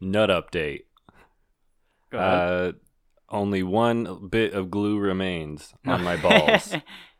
Nut update. Go ahead. Only one bit of glue remains on my balls.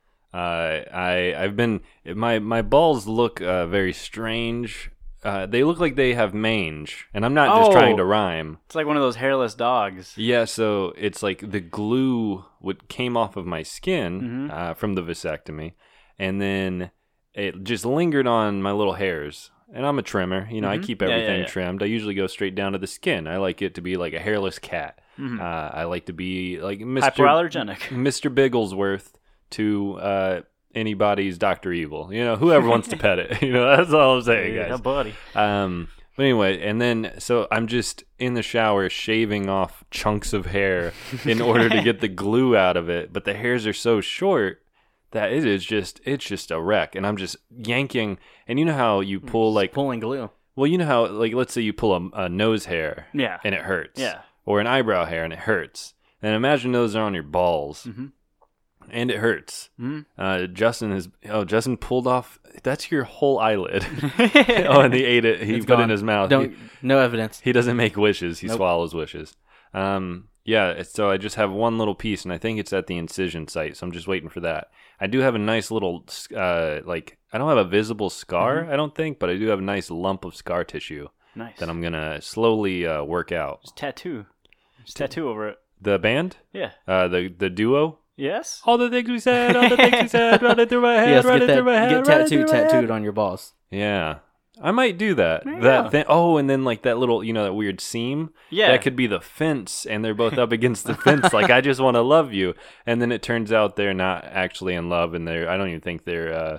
I've been my balls look very strange. They look like they have mange, and I'm not just trying to rhyme. It's like one of those hairless dogs. Yeah, so it's like the glue came off of my skin from the vasectomy, and then it just lingered on my little hairs. And I'm a trimmer. I keep everything trimmed. I usually go straight down to the skin. I like it to be like a hairless cat. I like to be like Hypoallergenic. Mr. Bigglesworth to anybody's Dr. Evil. Whoever wants to pet it. That's all I'm saying, guys. Yeah, buddy. But anyway, and then so I'm just in the shower shaving off chunks of hair in order to get the glue out of it. But the hairs are so short that it's just a wreck. And I'm just yanking. And you know how you pull like pulling glue. Well, you know how like let's say you pull a nose hair, and it hurts, or an eyebrow hair and it hurts. And imagine those are on your balls, and it hurts. Justin pulled off. That's your whole eyelid. And he ate it. He put it in his mouth. No evidence. He doesn't make wishes. He swallows wishes. So I just have one little piece, and I think it's at the incision site. So I'm just waiting for that. I do have a nice little I don't have a visible scar, I don't think, but I do have a nice lump of scar tissue. Nice. That I'm gonna slowly work out. Just tattoo over it. The band? Yeah. The duo? Yes. All the things we said, running through my head, Yes, running through my head. Get tattooed on your balls. Yeah. I might do that. Yeah. That thing. Oh, and then like that little, that weird seam. Yeah. That could be the fence, and they're both up against the fence. Like, I just want to love you, and then it turns out they're not actually in love, and I don't even think they're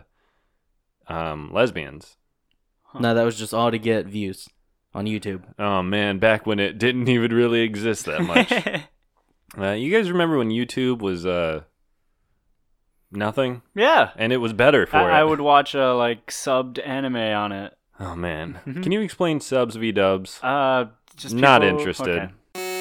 lesbians. No, that was just all to get views on YouTube. Oh man, back when it didn't even really exist that much. You guys remember when YouTube was nothing? Yeah. And it was better for it. I would watch a subbed anime on it. Oh man. Can you explain subs v dubs? Just not people... interested. Okay.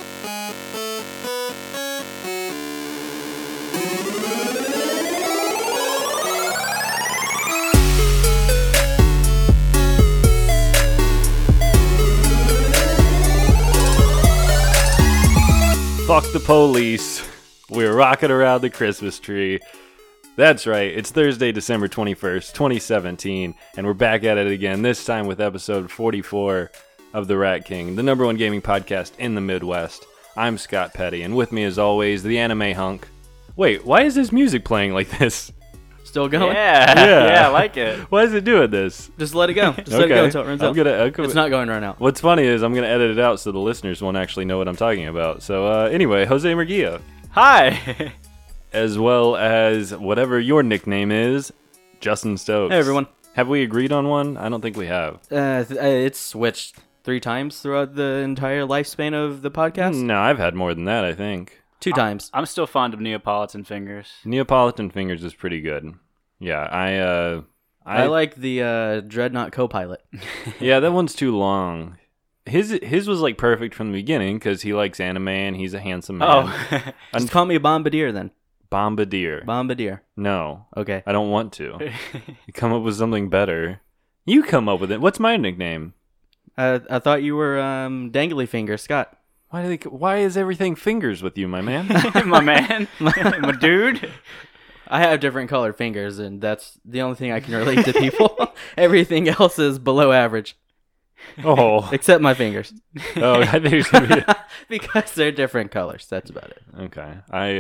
Fuck the police. We're rocking around the Christmas tree. That's right, it's Thursday, December 21st, 2017, and we're back at it again, this time with episode 44 of The Rat King, the number one gaming podcast in the Midwest. I'm Scott Petty, and with me as always, the anime hunk. Wait, why is this music playing like this? Still going? Yeah, I like it. Why is it doing this? Just let it go. Just let it go until it runs out. It's not going right now. What's funny is I'm going to edit it out so the listeners won't actually know what I'm talking about. So anyway, Jose Murguia. Hi. As well as whatever your nickname is, Justin Stokes. Hey, everyone. Have we agreed on one? I don't think we have. It's switched 3 times throughout the entire lifespan of the podcast. No, I've had more than that, I think. 2 times. I'm still fond of Neapolitan Fingers. Neapolitan Fingers is pretty good. Yeah, I like the Dreadnought Copilot. Yeah, that one's too long. His was like perfect from the beginning because he likes anime and he's a handsome man. Oh. Just call me a Bombardier then. Bombardier. No. Okay. I don't want to. You come up with something better. You come up with it. What's my nickname? I thought you were Dangly Finger, Scott. Why is everything fingers with you, my man? My man? My dude? I have different colored fingers, and that's the only thing I can relate to people. Everything else is below average. Oh. Except my fingers. Oh, I think it's going to be... Because they're different colors. That's about it. Okay.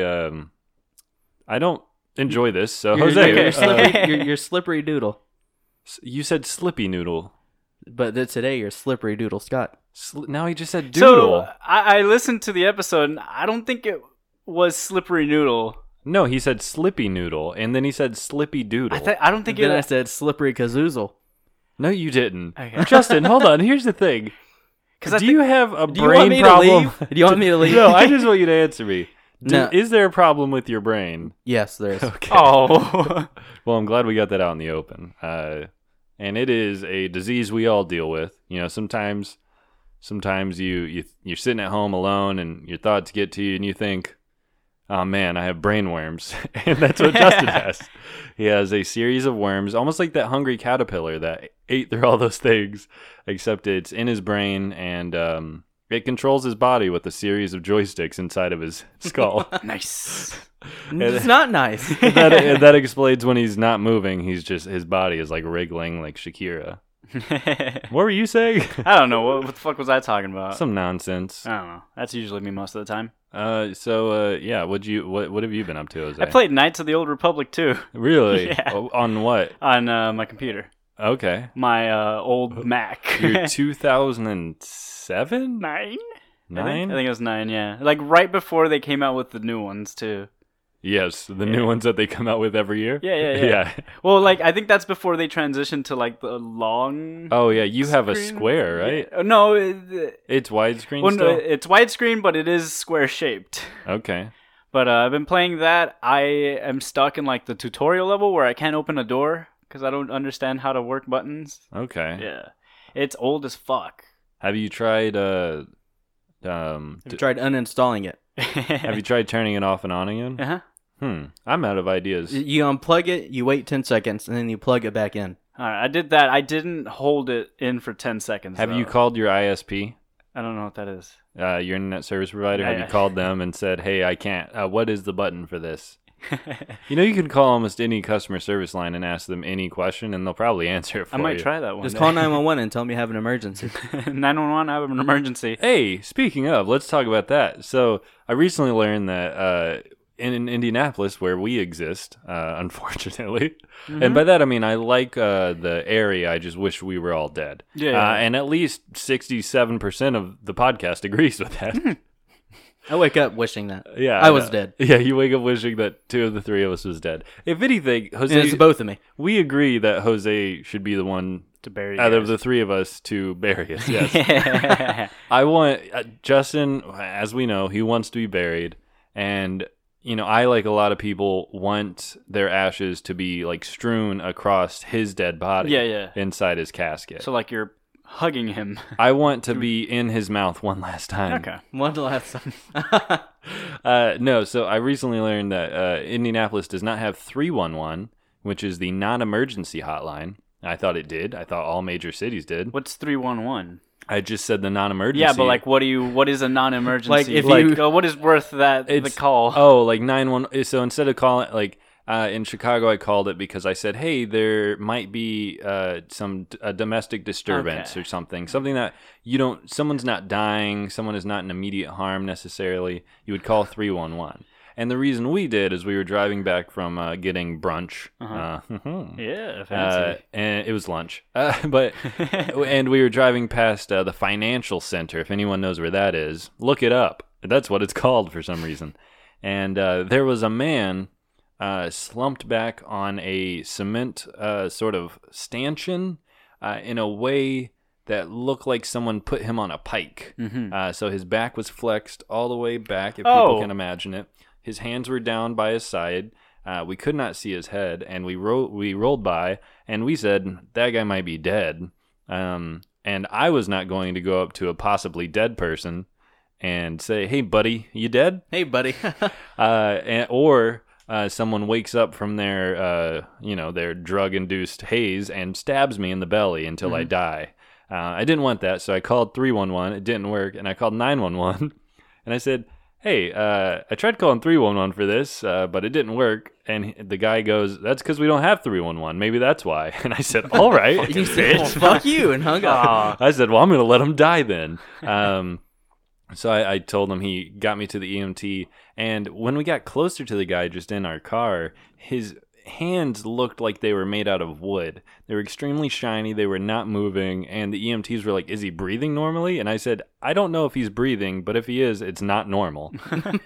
I don't enjoy this, so Jose... You're slippery doodle. You said slippy noodle. But today you're slippery doodle, Scott. Now he just said doodle. So, I listened to the episode, and I don't think it was slippery noodle. No, he said slippy noodle, and then he said slippy doodle. I don't think then I said slippery kazoozle. No, you didn't. Okay. Justin, hold on. Here's the thing. Do you have a brain problem? Do you want me to leave? No, I just want you to answer me. No. Is there a problem with your brain? Yes, there is. Okay. Oh. Well, I'm glad we got that out in the open. And it is a disease we all deal with. Sometimes you're sitting at home alone and your thoughts get to you and you think, oh man, I have brain worms. And that's what Justin has. He has a series of worms, almost like that hungry caterpillar that ate through all those things, except it's in his brain and It controls his body with a series of joysticks inside of his skull. Nice. It's not nice. and that explains when he's not moving. His body is like wriggling like Shakira. What were you saying? I don't know. What the fuck was I talking about? Some nonsense. I don't know. That's usually me most of the time. Yeah. What have you been up to, Jose? I played Knights of the Old Republic too. Really? Yeah. Oh, on what? On my computer. Okay. My old Mac. You're 2007? 9? 9? I think it was 9, yeah. Like right before they came out with the new ones too. Yes, the new ones that they come out with every year. Yeah. Well, like I think that's before they transitioned to like the long. Oh yeah, you have a screen. square, right? Yeah. No, It's widescreen well, no, still. it's widescreen, but it is square shaped. Okay. But I've been playing that. I am stuck in like the tutorial level where I can't open a door because I don't understand how to work buttons. Okay. Yeah, it's old as fuck. Have you tried I've tried uninstalling it. have you tried turning it off and on again? Uh-huh. I'm out of ideas. You unplug it, you wait 10 seconds, and then you plug it back in. All right, I did that. I didn't hold it in for 10 seconds. Have though. you called your ISP? I don't know what that is. Your internet service provider? Have Yeah. you called them and said, "Hey, I can't. What is the button for this?" You know, you can call almost any customer service line and ask them any question, and they'll probably answer it for I you. might try that one. Just call 911 and tell me you have an emergency. 911. I have an emergency. Hey, speaking of, let's talk about that. So I recently learned that in Indianapolis, where we exist, unfortunately, and by that I mean I like the area. I just wish we were all dead. Yeah. And at least 67% of the podcast agrees with that. I wake up wishing that. Yeah, I was know. dead. Yeah, you wake up wishing that 2 of the 3 of us was dead. If anything, And it's Jose, both of me. we agree that Jose should be the one To bury out you of guys. the 3 of us to bury us. Yes. Yeah. I want Justin, as we know, he wants to be buried, and you know, I like a lot of people want their ashes to be like strewn across his dead body. Yeah. Inside his casket. So like you're hugging him. I want to be in his mouth one last time. Okay. One last time. No, so I recently learned that Indianapolis does not have 311, which is the non-emergency hotline. I thought it did. I thought all major cities did. What's 311? I just said the non-emergency. Yeah, but like, what is a non-emergency? Like, if you, what is worth the call? Oh, like 911. So instead of calling, like in Chicago, I called it because I said, hey, there might be some domestic disturbance or something that someone's not dying, someone is not in immediate harm necessarily. You would call 311. And the reason we did is we were driving back from getting brunch. Yeah, fancy. And it was lunch. And we were driving past the financial center. If anyone knows where that is, look it up. That's what it's called for some reason. And there was a man slumped back on a cement sort of stanchion in a way that looked like someone put him on a pike. So his back was flexed all the way back, if people can imagine it. His hands were down by his side. We could not see his head, and we rolled by, and we said, that guy might be dead. And I was not going to go up to a possibly dead person and say, hey, buddy, you dead? Hey, buddy. Or someone wakes up from their, their drug-induced haze and stabs me in the belly until I die. I didn't want that, so I called 311. It didn't work, and I called 911, and I said, hey, I tried calling 311 for this, but it didn't work. And the guy goes, that's because we don't have 311. Maybe that's why. And I said, all right. You said, well, fuck you, and hung up. I said, well, I'm going to let him die then. So I told him, he got me to the EMT. And when we got closer to the guy just in our car, his hands looked like they were made out of wood. They were extremely shiny. They were not moving. And the EMTs were like, is he breathing normally? And I said, I don't know if he's breathing, but if he is, it's not normal.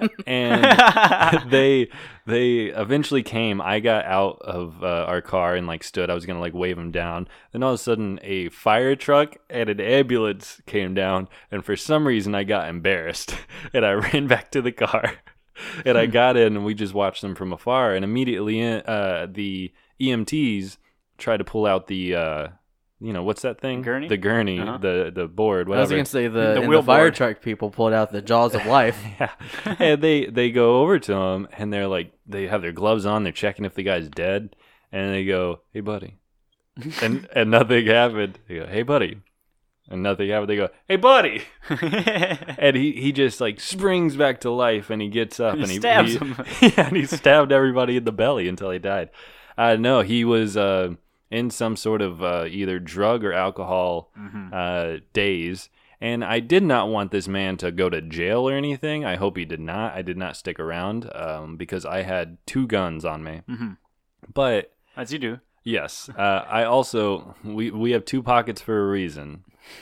And they eventually came. I got out of our car and like stood. I was going to like wave him down. Then all of a sudden a fire truck and an ambulance came down. And for some reason I got embarrassed and I ran back to the car. And I got in, and we just watched them from afar. And immediately, the EMTs tried to pull out the, what's that thing? Gurney? The gurney, the board, whatever. I was going to say The the wheel fire board. truck people pulled out the jaws of life. Yeah. And they go over to him, and they're like, they have their gloves on. They're checking if the guy's dead. And they go, hey, buddy. and nothing happened. They go, hey, buddy, and nothing happened. They go, "Hey, buddy," and he just like springs back to life, and he gets up and he stabs him. Yeah, and he stabbed everybody in the belly until he died. No, he was in some sort of either drug or alcohol daze. And I did not want this man to go to jail or anything. I hope he did not. I did not stick around because I had 2 guns on me. Mm-hmm. But as you do. Yes. I also we have 2 pockets for a reason.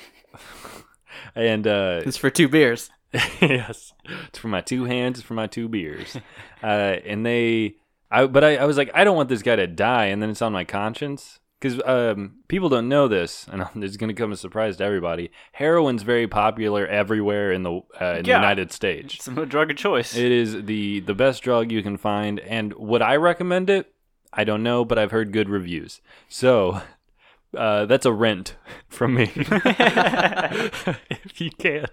And It's for 2 beers. yes, it's for my 2 hands. It's for my 2 beers. And I was like, I don't want this guy to die. And then it's on my conscience. Because people don't know this, and it's going to come as a surprise to everybody. Heroin's very popular everywhere in the United States. It's a drug of choice. It is the best drug you can find, and would I recommend it? I don't know, but I've heard good reviews. So that's a rent from me. If you can.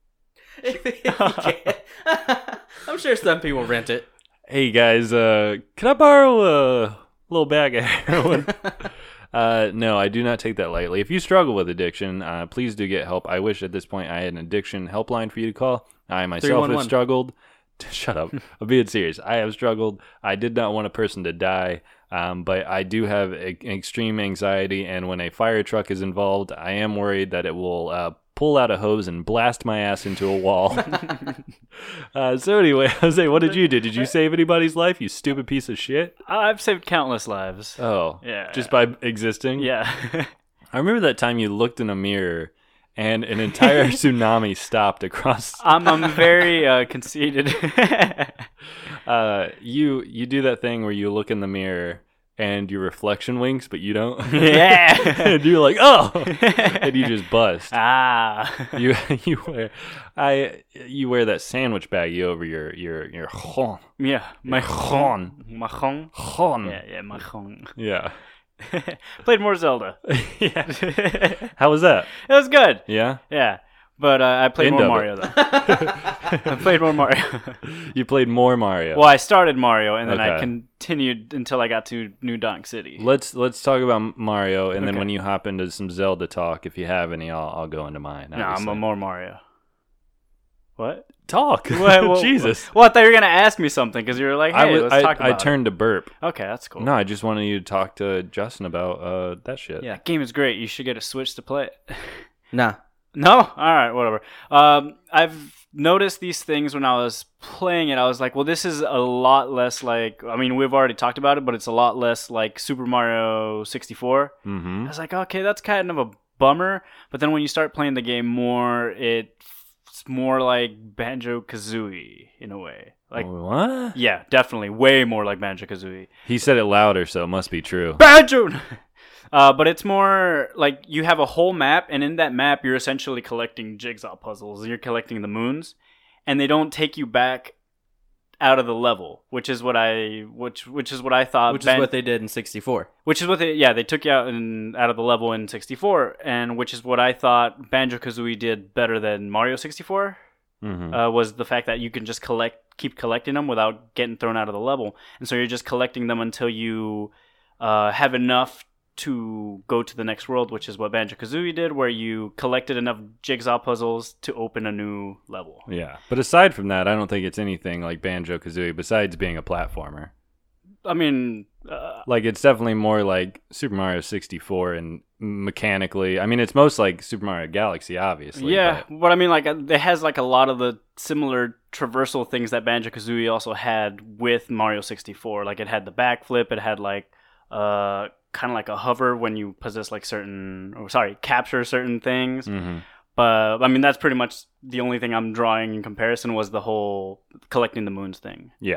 I'm sure some people rent it. Hey guys, can I borrow a little bag of heroin? No, I do not take that lightly. If you struggle with addiction, please do get help. I wish at this point I had an addiction helpline for you to call. I myself have struggled. Shut up. I'm being serious. I have struggled. I did not want a person to die, but I do have extreme anxiety, and when a fire truck is involved, I am worried that it will pull out a hose and blast my ass into a wall. So anyway, Jose, what did you do? Did you save anybody's life, you stupid piece of shit? I've saved countless lives. Oh, yeah. Just by existing? Yeah. I remember that time you looked in a mirror and an entire tsunami stopped across. I'm very conceited. You do that thing where you look in the mirror and your reflection winks, but you don't. Yeah. And you're like, oh, and you just bust. You wear that sandwich baggie over your chon. Yeah, my chon. My chon. Chon. Yeah, my chon. Yeah. Played more Zelda. Yeah. How was that? It was good. Yeah. Yeah. But I played more Mario, though. I played more Mario. You played more Mario. Well, I started Mario, and then I Okay. continued until I got to New Donk City. Let's talk about Mario, and then when you hop into some Zelda talk, if you have any, I'll go into mine. No, I'm a more Mario. What? Talk. Well, Jesus. Well, I thought you were going to ask me something, because you were like, hey, let's talk about I turned to burp. it. Okay, that's cool. No, I just wanted you to talk to Justin about that shit. Yeah. That game is great. You should get a Switch to play it. Nah. No? All right, whatever. I've noticed these things when I was playing it. I was like, well, this is a lot less like, I mean, we've already talked about it, but it's a lot less like Super Mario 64. Mm-hmm. I was like, okay, that's kind of a bummer. But then when you start playing the game more, it's more like Banjo-Kazooie in a way. Like, what? yeah, definitely. Way more like Banjo-Kazooie. He said it louder, so it must be true. Banjo! But it's more like you have a whole map, and in that map, you're essentially collecting jigsaw puzzles. You're collecting the moons, and they don't take you back out of the level, which is what I thought. Which is what they did in 64. Which is what they took you out of the level in 64, and which is what I thought Banjo-Kazooie did better than Mario 64. Mm-hmm. Was the fact that you can just keep collecting them without getting thrown out of the level, and so you're just collecting them until you have enough to go to the next world, which is what Banjo-Kazooie did, where you collected enough jigsaw puzzles to open a new level. Yeah, but aside from that, I don't think it's anything like Banjo-Kazooie besides being a platformer. I mean... like, it's definitely more like Super Mario 64 and mechanically. I mean, it's most like Super Mario Galaxy, obviously. Yeah, but I mean, like, it has like a lot of the similar traversal things that Banjo-Kazooie also had with Mario 64. Like, it had the backflip, it had like... kind of like a hover when you possess like capture certain things. Mm-hmm. But I mean, that's pretty much the only thing I'm drawing in comparison was the whole collecting the moons thing. Yeah.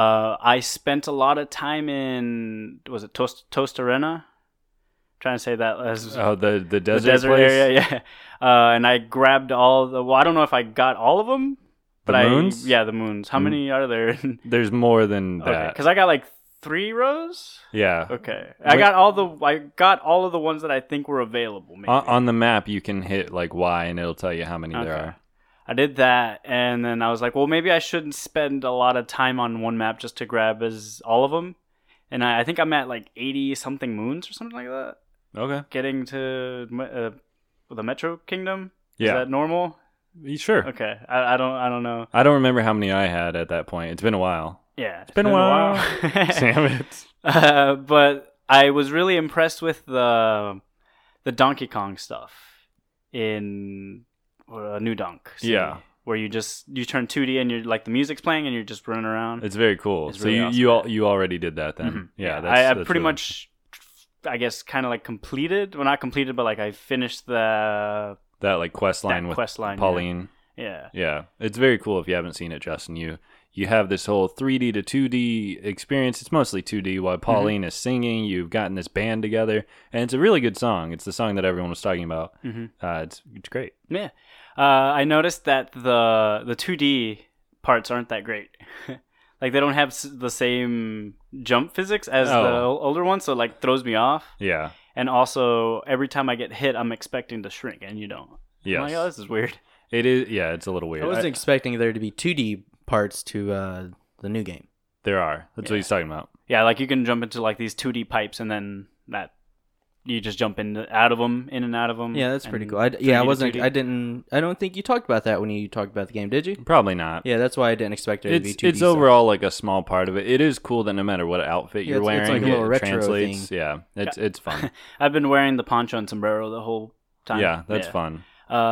I spent a lot of time in, was it Toast Arena? Trying to say that as the desert, the desert place? area, yeah. And I grabbed I don't know if I got all of them, but the moons? Yeah, the moons. How many are there? There's more than that. Because I got like 3 rows. Yeah. Okay. I got all of the ones that I think were available. Maybe. On the map, you can hit like Y, and it'll tell you how many there are. I did that, and then I was like, well, maybe I shouldn't spend a lot of time on one map just to grab all of them. And I think I'm at like 80 something moons or something like that. Okay. Getting to the Metro Kingdom. Yeah. Is that normal? Sure. Okay. I don't know. I don't remember how many I had at that point. It's been a while. Yeah, it's Been a while. Damn it. But I was really impressed with the Donkey Kong stuff in New Donk. Yeah. Where you turn 2D and you're like the music's playing and you're just running around. It's very cool. It's So really you already did that then. Mm-hmm. Yeah. I that's pretty really... much, I guess, kind of like completed. Well, not completed, but like I finished that like quest line with quest line, Pauline. Yeah. Yeah. It's very cool if you haven't seen it, Justin. You have this whole 3D to 2D experience. It's mostly 2D while Pauline is singing. You've gotten this band together, and it's a really good song. It's the song that everyone was talking about. It's great. Yeah. I noticed that the 2D parts aren't that great. Like they don't have the same jump physics as the older ones, so it like throws me off. Yeah. And also, every time I get hit, I'm expecting to shrink, and you don't. Yes. I'm like, oh, this is weird. It is. Yeah, it's a little weird. I wasn't expecting there to be 2D parts to the new game. There are. That's what he's talking about. Yeah, like you can jump into like these 2D pipes, and then you just jump in and out of them. Yeah, that's pretty cool. I don't think you talked about that when you talked about the game, did you? Probably not. Yeah, that's why I didn't expect it to be 2D. It's overall like a small part of it. It is cool that no matter what outfit you're wearing, it's like a little retro translates. thing. Yeah, it's fun. I've been wearing the poncho and sombrero the whole time. Yeah, that's fun.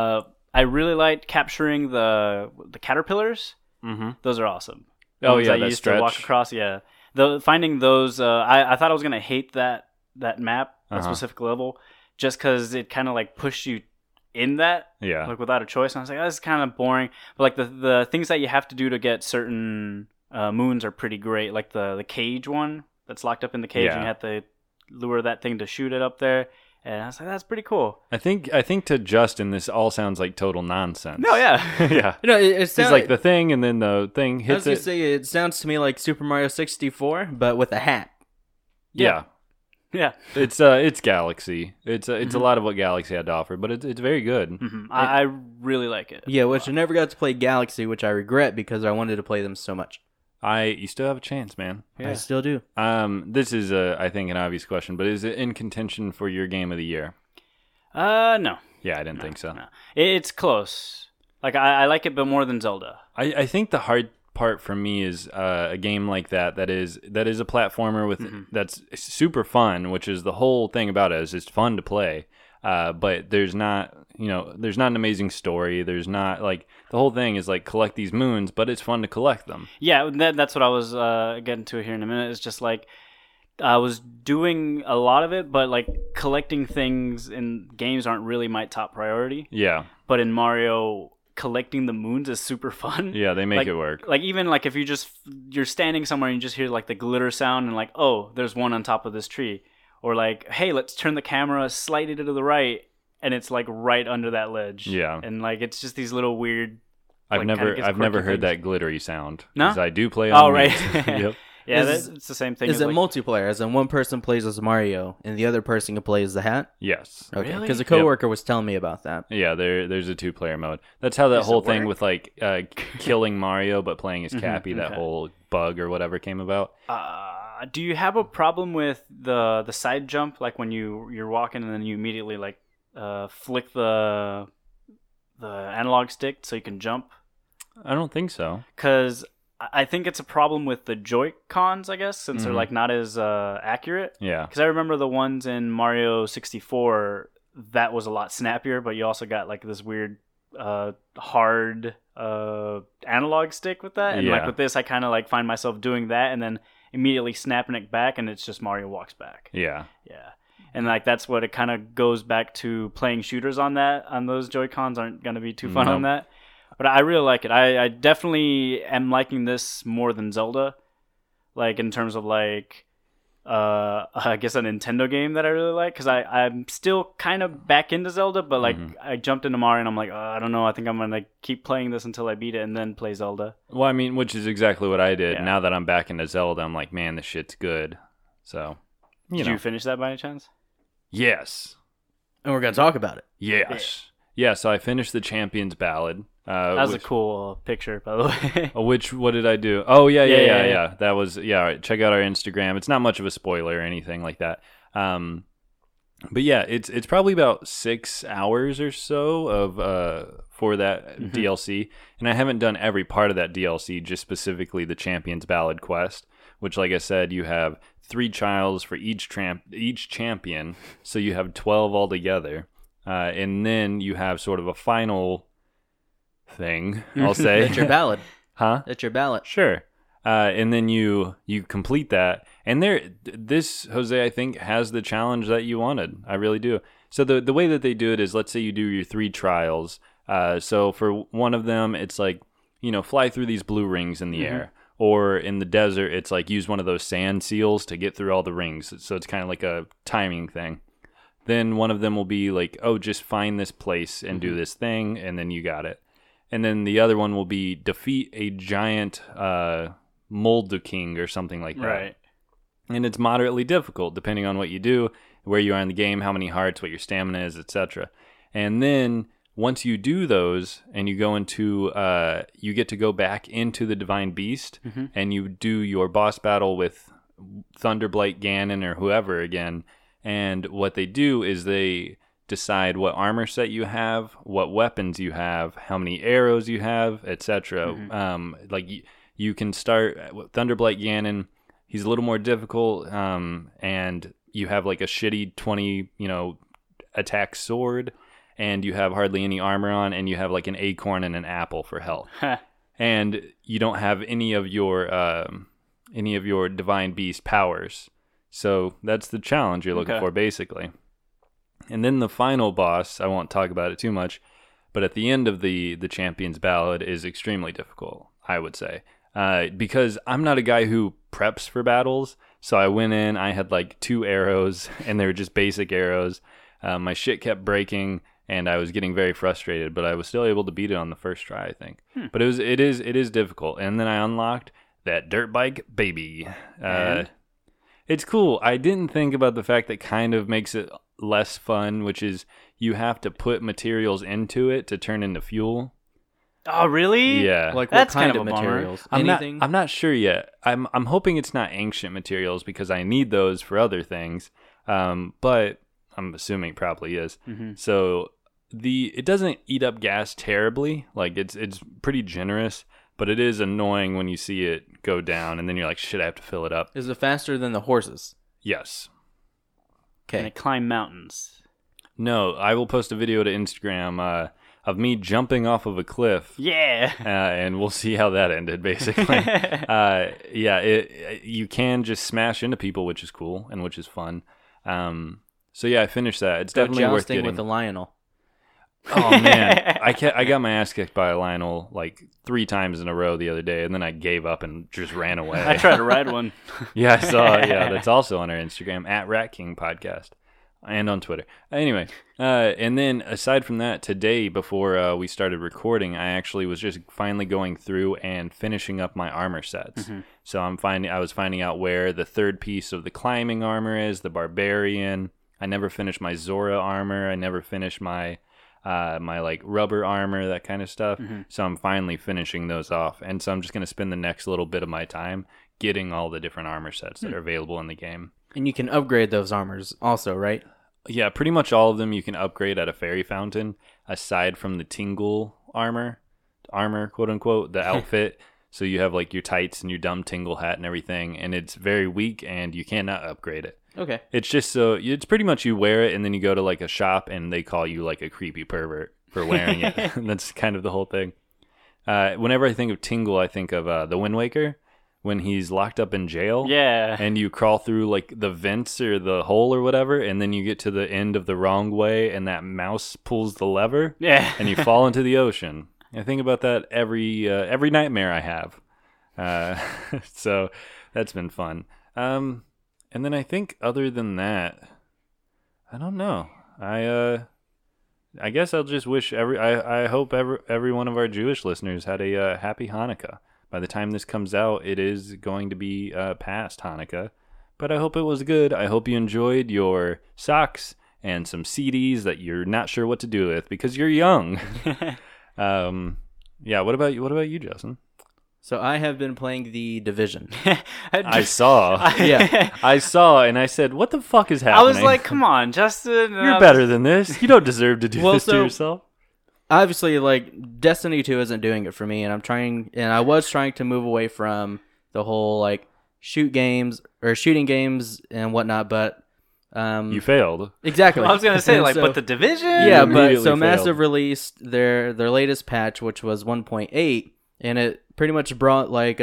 I really liked capturing the caterpillars. Mm-hmm. Those are awesome. Oh Ones yeah, I that used stretch. to walk across. Yeah, finding those. I thought I was gonna hate that map, that specific level, just because it kind of like pushed you in that, like without a choice. And I was like, oh, this is kind of boring. But like the things that you have to do to get certain moons are pretty great. Like the cage one that's locked up in the cage, and you have to lure that thing to shoot it up there. And I was like, that's pretty cool. I think to Justin, this all sounds like total nonsense. No, yeah. Yeah. You know, it sounds It's like the thing, and then the thing I was hits gonna it. say it sounds to me like Super Mario 64, but with a hat. Yeah. Yeah. It's Galaxy. It's a lot of what Galaxy had to offer, but it's very good. Mm-hmm. I really like it. Yeah, which I never got to play Galaxy, which I regret because I wanted to play them so much. You still have a chance, man. I still do. This is I think an obvious question, but is it in contention for your game of the year? No. Yeah, I didn't think so. No. It's close. Like I like it, but more than Zelda. I think the hard part for me is a game like that is a platformer with that's super fun, which is the whole thing about it is it's fun to play. But there's not an amazing story. There's not like the whole thing is like collect these moons, but it's fun to collect them. Yeah, that's what I was getting to here in a minute. It's just like I was doing a lot of it, but like collecting things in games aren't really my top priority. Yeah. But in Mario, collecting the moons is super fun. Yeah, they make like, it work. Like even like if you're standing somewhere and you just hear like the glitter sound and like, oh, there's one on top of this tree. Or like, hey, let's turn the camera slightly to the right, and it's like right under that ledge. Yeah. And like it's just these little weird. I've never heard things. that glittery sound. No? 'Cause I do play on Oh, right. Yep. Yeah, it's the same thing. Is it multiplayer? As in one person plays as Mario and the other person can play as the hat? Yes. Okay, Really? because a coworker was telling me about that. Yeah, there's a 2-player mode. That's how that whole thing with like killing Mario but playing as Cappy, that whole bug or whatever came about. Do you have a problem with the side jump, like when you're walking and then you immediately like flick the analog stick so you can jump? I don't think so. Because I think it's a problem with the Joy-Cons, I guess, since they're like not as accurate. Yeah. Because I remember the ones in Mario 64, that was a lot snappier, but you also got like this weird hard analog stick with that. And like with this, I kind of like find myself doing that and then immediately snapping it back, and it's just Mario walks back. Yeah. Yeah. And like that's what it kind of goes back to. Playing shooters on those Joy-Cons aren't going to be too fun on that. But I really like it. I definitely am liking this more than Zelda. Like in terms of like, I guess a Nintendo game that I really like. Because I'm still kind of back into Zelda. But like I jumped into Mario and I'm like, I don't know. I think I'm going to keep playing this until I beat it and then play Zelda. Well, I mean, which is exactly what I did. Yeah. Now that I'm back into Zelda, I'm like, man, this shit's good. So, Did you finish that by any chance? Yes. And we're going to talk about it. Yes. Yeah, so I finished the Champion's Ballad. That was a cool picture, by the way. What did I do? Oh, yeah. That was, all right. Check out our Instagram. It's not much of a spoiler or anything like that. But yeah, it's probably about 6 hours or so of for that DLC, and I haven't done every part of that DLC, just specifically the Champion's Ballad quest, which, like I said, you have 3 trials for each champion, so you have 12 altogether, and then you have sort of a final thing, I'll say. That's your ballad. Huh? That's your ballot. Sure. And then you complete that, and this Jose, I think, has the challenge that you wanted. I really do. So the way that they do it is, let's say you do your 3 trials. So for one of them, it's like, fly through these blue rings in the air, or in the desert, it's like use one of those sand seals to get through all the rings. So it's kind of like a timing thing. Then one of them will be like, oh, just find this place and do this thing, and then you got it. And then the other one will be defeat a giant Molduking or something like that. Right. And it's moderately difficult depending on what you do, where you are in the game, how many hearts, what your stamina is, etc. And then once you do those and you go into, you get to go back into the Divine Beast and you do your boss battle with Thunderblight Ganon or whoever again. And what they do is they decide what armor set you have, what weapons you have, how many arrows you have, etc. Like you can start with Thunderblight Ganon. He's a little more difficult, and you have like a shitty 20, attack sword, and you have hardly any armor on, and you have like an acorn and an apple for health, and you don't have any of your Divine Beast powers. So that's the challenge you're looking for, basically. And then the final boss, I won't talk about it too much, but at the end of the Champion's Ballad is extremely difficult, I would say. Because I'm not a guy who preps for battles, so I went in, I had like 2 arrows, and they were just basic arrows. My shit kept breaking, and I was getting very frustrated, but I was still able to beat it on the first try, I think. But it is difficult. And then I unlocked that dirt bike baby. It's cool. I didn't think about the fact that kind of makes it less fun, which is you have to put materials into it to turn into fuel. Oh, really? Yeah. Like That's what kind kind of of a bummer. materials? I'm Anything? not sure yet. I'm hoping it's not ancient materials because I need those for other things. But I'm assuming it probably is. So it doesn't eat up gas terribly. Like it's pretty generous, but it is annoying when you see it go down and then you're like, shit, I have to fill it up. Is it faster than the horses? Yes. And Okay. it climb mountains. No, I will post a video to Instagram of me jumping off of a cliff. Yeah. And we'll see how that ended, basically. You can just smash into people, which is cool and which is fun. So yeah, I finished that. It's Go definitely worth jousting getting. with the Lionel. Oh man, I got my ass kicked by a Lionel like 3 times in a row the other day, and then I gave up and just ran away. I tried to ride one. Yeah, I saw. Yeah, that's also on our Instagram at Rat King Podcast, and on Twitter. Anyway, and then aside from that, today before we started recording, I actually was just finally going through and finishing up my armor sets. So I was finding out where the 3rd piece of the climbing armor is, the barbarian. I never finished my Zora armor. I never finished my my like rubber armor, that kind of stuff. So I'm finally finishing those off, and so I'm just going to spend the next little bit of my time getting all the different armor sets that are available in the game. And you can upgrade those armors also, right? Yeah, pretty much all of them you can upgrade at a fairy fountain, aside from the Tingle armor, quote unquote, the outfit. So you have like your tights and your dumb Tingle hat and everything, and it's very weak and you cannot upgrade it. Okay. It's just it's pretty much you wear it and then you go to like a shop and they call you like a creepy pervert for wearing it. And that's kind of the whole thing. Whenever I think of Tingle, I think of the Wind Waker when he's locked up in jail. Yeah. And you crawl through like the vents or the hole or whatever, and then you get to the end of the wrong way and that mouse pulls the lever. Yeah. And you fall into the ocean. I think about that every nightmare I have. So that's been fun. And then I think other than that, I don't know. I guess I'll just wish I hope every one of our Jewish listeners had a happy Hanukkah. By the time this comes out, it is going to be past Hanukkah. But I hope it was good. I hope you enjoyed your socks and some CDs that you're not sure what to do with because you're young. Yeah, what about you, Justin? So I have been playing The Division. I saw. Yeah. I saw, and I said, "What the fuck is I happening?" was like, come on, Justin. "You're better than this. You don't deserve to do Well, this to so- yourself." Obviously, like, Destiny 2 isn't doing it for me, and I was trying to move away from the whole, like, shooting games and whatnot, but You failed. exactly. I was gonna say, And like, so- but the division. yeah, but immediately so failed. Massive released their latest patch, which was 1.8, and it pretty much brought like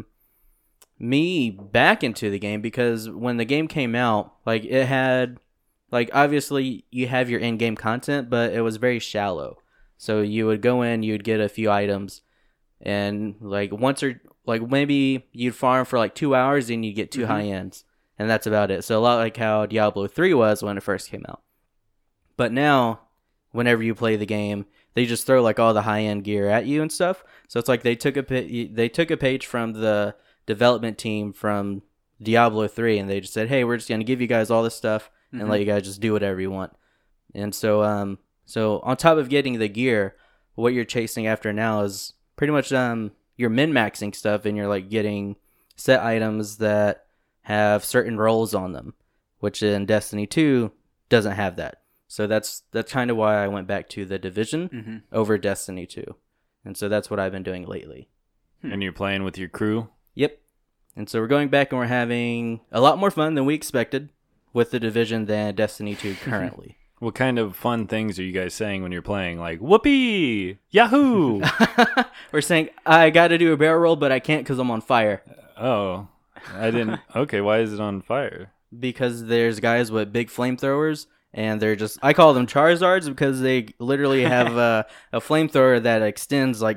me back into the game, because when the game came out, like, it had, like, obviously you have your in-game content, but it was very shallow. So you would go in, you'd get a few items, and like maybe you'd farm for like 2 hours and you get 2 high ends, and that's about it. So a lot like how Diablo 3 was when it first came out. But now, whenever you play the game, they just throw like all the high end gear at you and stuff. So it's like they took a page from the development team from Diablo 3, and they just said, "Hey, we're just gonna give you guys all this stuff and let you guys just do whatever you want." And so so on top of getting the gear, what you're chasing after now is pretty much you're min-maxing stuff, and you're like getting set items that have certain roles on them, which in Destiny 2 doesn't have that. So that's kind of why I went back to The Division over Destiny 2. And so that's what I've been doing lately. And you're playing with your crew. Yep. And so we're going back and we're having a lot more fun than we expected with The Division than Destiny 2 currently. What kind of fun things are you guys saying when you're playing? Like, whoopee! Yahoo! We're saying, I got to do a barrel roll, but I can't because I'm on fire. Oh, I didn't. Okay, why is it on fire? Because there's guys with big flamethrowers, and they're just, I call them Charizards because they literally have a flamethrower that extends like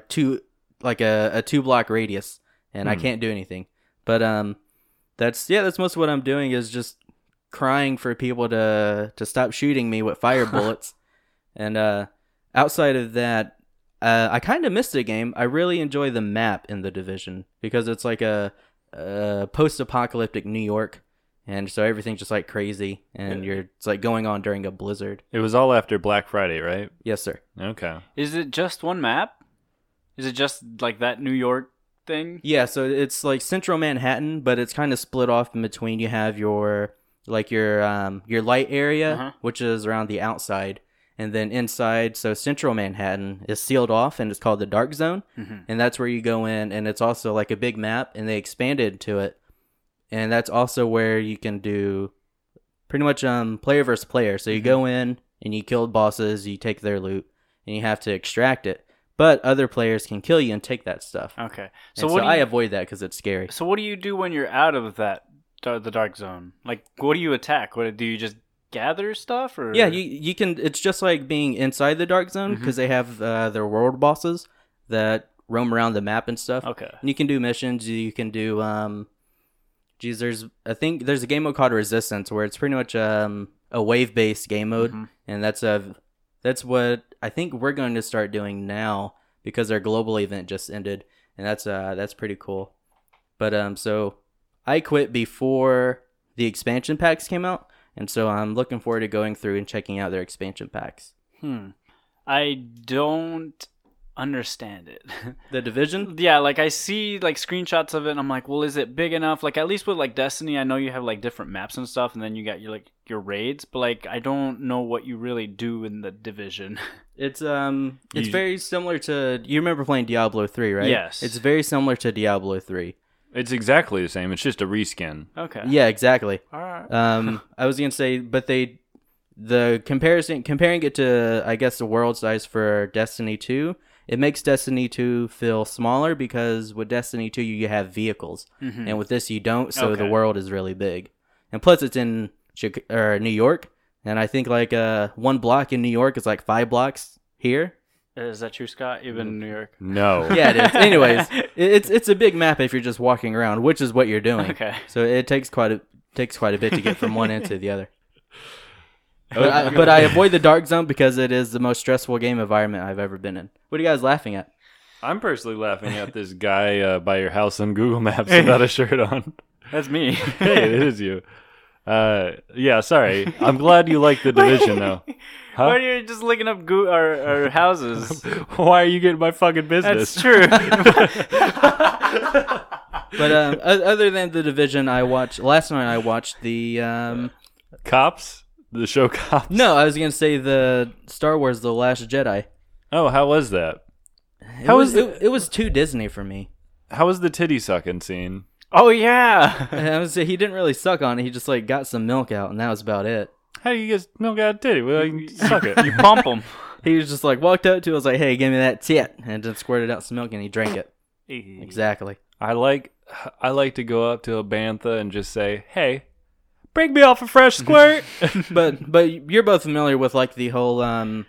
a 2-block radius, and I can't do anything. But that's most of what I'm doing, is just crying for people to stop shooting me with fire bullets. And outside of that, I kind of missed the game. I really enjoy the map in The Division because it's like a post-apocalyptic New York, and so everything's just like crazy, and it's like going on during a blizzard. It was all after Black Friday, right? Yes, sir. Okay. Is it just one map? Is it just like that New York thing? Yeah, so it's like central Manhattan, but it's kind of split off in between. You have your light area, which is around the outside, and then inside, so central Manhattan is sealed off, and it's called the Dark Zone, and that's where you go in, and it's also like a big map, and they expanded to it, and that's also where you can do pretty much player versus player. So you go in and you kill bosses, you take their loot, and you have to extract it. But other players can kill you and take that stuff. Okay. So I avoid that because it's scary. So what do you do when you're out of the dark zone? Like, what do you attack? What do you just gather stuff, or? Yeah, you can. It's just like being inside the Dark Zone because they have their world bosses that roam around the map and stuff. Okay. And you can do missions. You can do I think there's a game mode called Resistance where it's pretty much a wave-based game mode, and that's what I think we're going to start doing now because our global event just ended, and that's pretty cool. But so I quit before the expansion packs came out, and so I'm looking forward to going through and checking out their expansion packs. I don't understand it. The Division? Yeah, like I see like screenshots of it, and I'm like, well, is it big enough? Like, at least with like Destiny, I know you have like different maps and stuff, and then you got your raids, but like I don't know what you really do in the Division. It's very similar to, you remember playing Diablo 3, right? Yes. It's very similar to Diablo 3. It's exactly the same. It's just a reskin. Okay. Yeah, exactly. All right. I was gonna say, but comparing it to, I guess, the world size for Destiny 2, it makes Destiny 2 feel smaller because with Destiny 2 you have vehicles, and with this you don't. So the world is really big, and plus it's in New York, and I think like one block in New York is like 5 blocks here. Is that true, Scott? You've been in New York? No. Yeah, it is. Anyways, it's a big map if you're just walking around, which is what you're doing. Okay. So it takes quite a bit to get from one end to the other. But I avoid the Dark Zone because it is the most stressful game environment I've ever been in. What are you guys laughing at? I'm personally laughing at this guy by your house on Google Maps without a shirt on. That's me. Hey, it is you. Yeah, sorry. I'm glad you like The Division, though. Huh? Why are you just looking up our houses? Why are you getting my fucking business? That's true. But other than The Division, last night I watched the Cops? The show Cops? no, I was gonna say the Star Wars: The Last Jedi. Oh, how was that? It was too Disney for me. How was the titty sucking scene? Oh yeah. I would say he didn't really suck on it. He just like got some milk out, and that was about it. How do you get milk out of titty? Well, you suck it. You pump them. He was just like walked up to it, was like, "Hey, give me that tit," and then squirted out some milk, and he drank it. Exactly. I like to go up to a bantha and just say, "Hey, break me off a fresh squirt." But you're both familiar with like the whole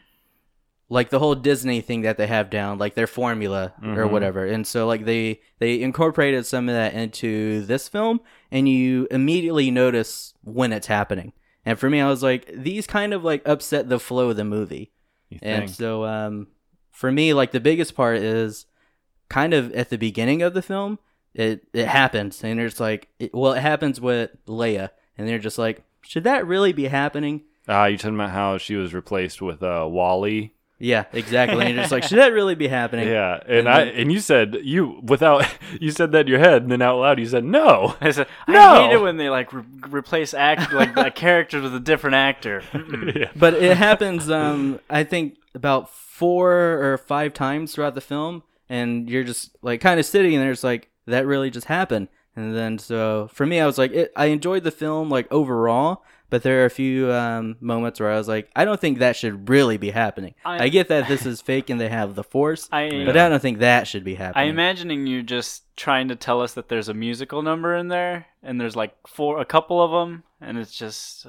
Disney thing that they have down, like their formula or whatever. And so like they incorporated some of that into this film, and you immediately notice when it's happening. And for me, I was like, these kind of like upset the flow of the movie. And so for me, like the biggest part is kind of at the beginning of the film. It happens, and there's like, it happens with Leia, and they're just like, should that really be happening? You're talking about how she was replaced with Wally. Yeah, exactly. And you're just like, should that really be happening? Yeah, and you said you said that in your head, and then out loud you said no. I said, No! I hate it when they like replace characters with a different actor. Yeah. But it happens, I think, about 4 or 5 times throughout the film, and you're just like kind of sitting there. It's like, that really just happened. And then so for me, I was like, I enjoyed the film like overall. But there are a few moments where I was like, I don't think that should really be happening. I get that this is fake and they have the Force, but I don't think that should be happening. I'm imagining you just trying to tell us that there's a musical number in there, and there's like a couple of them, and it's just...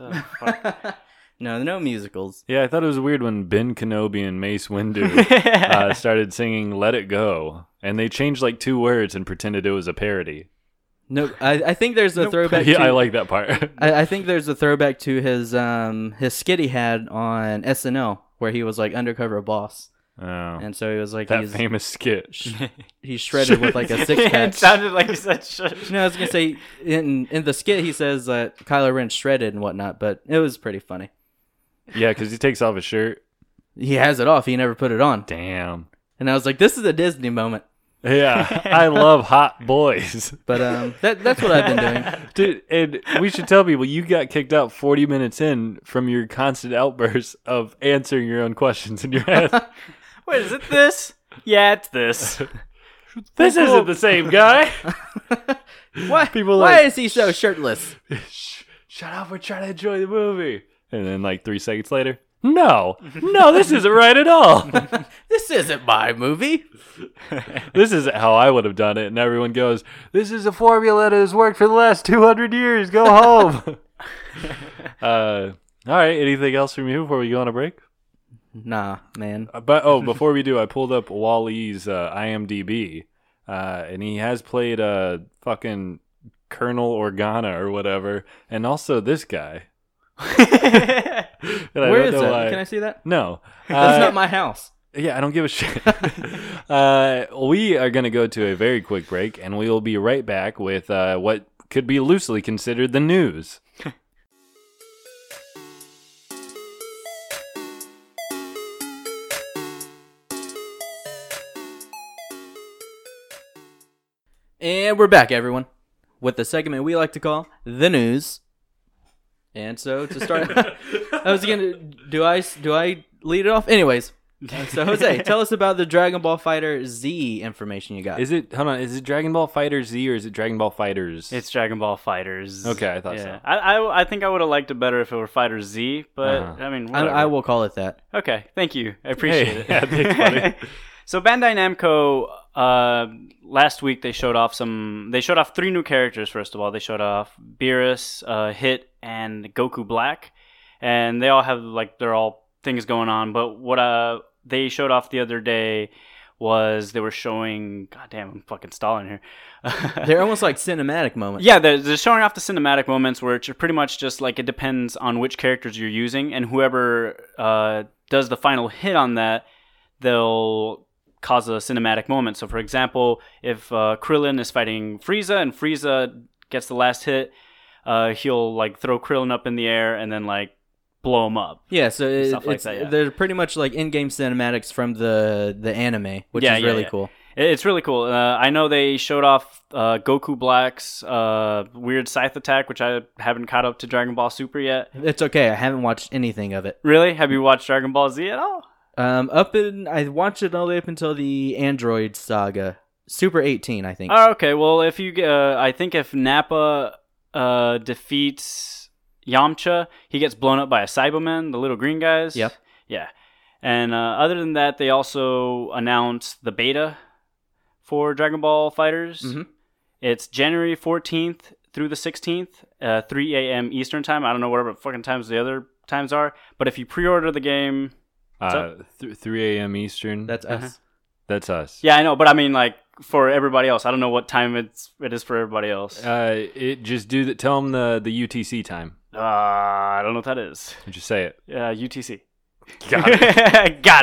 No musicals. Yeah, I thought it was weird when Ben Kenobi and Mace Windu started singing Let It Go, and they changed like 2 words and pretended it was a parody. No, I think there's a throwback. Yeah, I like that part. I think there's a throwback to his skit he had on SNL where he was like undercover boss. Oh, and so he was like that famous skit. He's shredded with like a 6-pack. It sounded like he said shit. No, I was gonna say in the skit he says that Kylo Ren's shredded and whatnot, but it was pretty funny. Yeah, because he takes off his shirt. He has it off. He never put it on. Damn. And I was like, this is a Disney moment. Yeah, I love hot boys. But that's what I've been doing. Dude, and we should tell people, you got kicked out 40 minutes in from your constant outbursts of answering your own questions in your head. Wait, is it this? Yeah, it's this. This isn't the same guy. Why is he so shirtless? Shut up, we're trying to enjoy the movie. And then like 3 seconds later, no, this isn't right at all. This isn't my movie. This isn't how I would have done it. And everyone goes, this is a formula that has worked for the last 200 years. Go home. All right. Anything else from you before we go on a break? Nah, man. But before we do, I pulled up Wally's IMDb, and he has played fucking Colonel Organa or whatever, and also this guy. Where is that? Can I see that? No. That's not my house. Yeah, I don't give a shit. We are going to go to a very quick break, and we will be right back with what could be loosely considered the news. And we're back, everyone, with the segment we like to call The News. And so to start, I was gonna do I lead it off? Anyways, so Jose, tell us about the Dragon Ball Fighter Z information you got. Is it Dragon Ball Fighter Z or is it Dragon Ball Fighters? It's Dragon Ball Fighters. Okay, I thought so. I think I would have liked it better if it were Fighter Z, but I mean, whatever. I will call it that. Okay, thank you. I appreciate it. Yeah, that's funny. So Bandai Namco, last week they showed off 3 new characters. First of all, they showed off Beerus, Hit, and Goku Black, and they all have they're all things going on. But what they showed off the other day was they were showing. Goddamn, I'm fucking stalling here. They're almost like cinematic moments. Yeah, they're showing off the cinematic moments, which are pretty much just like it depends on which characters you're using, and whoever does the final hit on that, they'll cause a cinematic moment. So, for example, if Krillin is fighting Frieza and Frieza gets the last hit, he'll like throw Krillin up in the air and then like blow him up. Yeah, so Stuff like that, yeah. They're pretty much like in-game cinematics from the anime, which is really cool. It's really cool. I know they showed off Goku Black's weird scythe attack, which I haven't caught up to Dragon Ball Super yet. It's okay. I haven't watched anything of it. Really? Have you watched Dragon Ball Z at all? I watched it all the way up until the Android saga, Super 18, I think. Oh, okay. Well, if you, I think if Nappa defeats Yamcha, he gets blown up by a Cyberman, the little green guys. Yep. Yeah. And other than that, they also announced the beta for Dragon Ball Fighters. Mm-hmm. It's January 14th through the 16th, 3 a.m. Eastern time. I don't know whatever fucking times the other times are, but if you pre-order the game... 3 a.m. Eastern. That's us. That's us. Yeah, I know, but I mean, like, for everybody else. I don't know what time it is for everybody else. Tell them the UTC time. I don't know what that is. Just say it. UTC. Got it. Got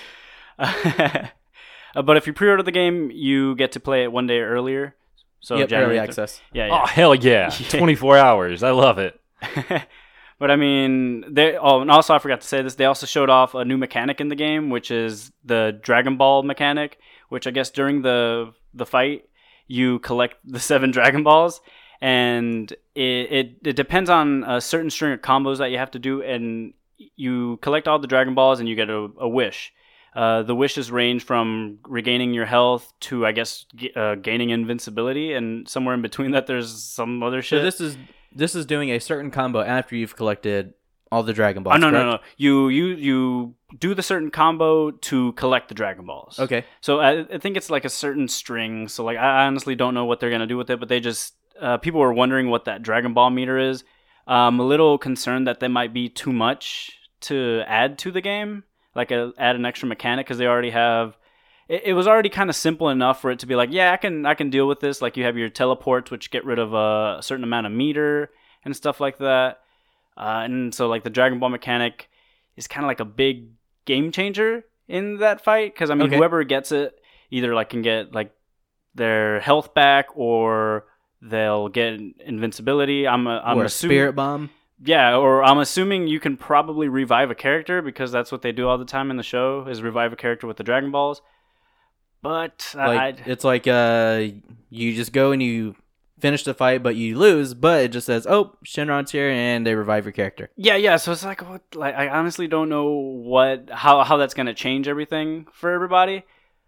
it. But if you pre-order the game, you get to play it one day earlier. So early access. Yeah. Oh, hell yeah. 24 hours. I love it. But I mean, and also I forgot to say this, they also showed off a new mechanic in the game, which is the Dragon Ball mechanic, which I guess during the fight, you collect the 7 Dragon Balls, and it depends on a certain string of combos that you have to do, and you collect all the Dragon Balls and you get a wish. The wishes range from regaining your health to, I guess, gaining invincibility, and somewhere in between that there's some other shit. So this is doing a certain combo after you've collected all the Dragon Balls. Oh, no. You do the certain combo to collect the Dragon Balls. Okay. So I think it's like a certain string. So like I honestly don't know what they're gonna do with it, but they just people were wondering what that Dragon Ball meter is. I'm a little concerned that might be too much to add to the game, like add an extra mechanic, because they already have. It was already kind of simple enough for it to be like, yeah, I can deal with this. Like you have your teleports, which get rid of a certain amount of meter and stuff like that. And so like the Dragon Ball mechanic is kind of like a big game changer in that fight. Because I mean, whoever gets it either like can get like their health back, or they'll get invincibility. I'm or a spirit bomb. Yeah, or I'm assuming you can probably revive a character, because that's what they do all the time in the show, is revive a character with the Dragon Balls. But it's like you just go and you finish the fight, but you lose. But it just says, "Oh, Shenron's here," and they revive your character. Yeah. So it's like, I honestly don't know how that's gonna change everything for everybody.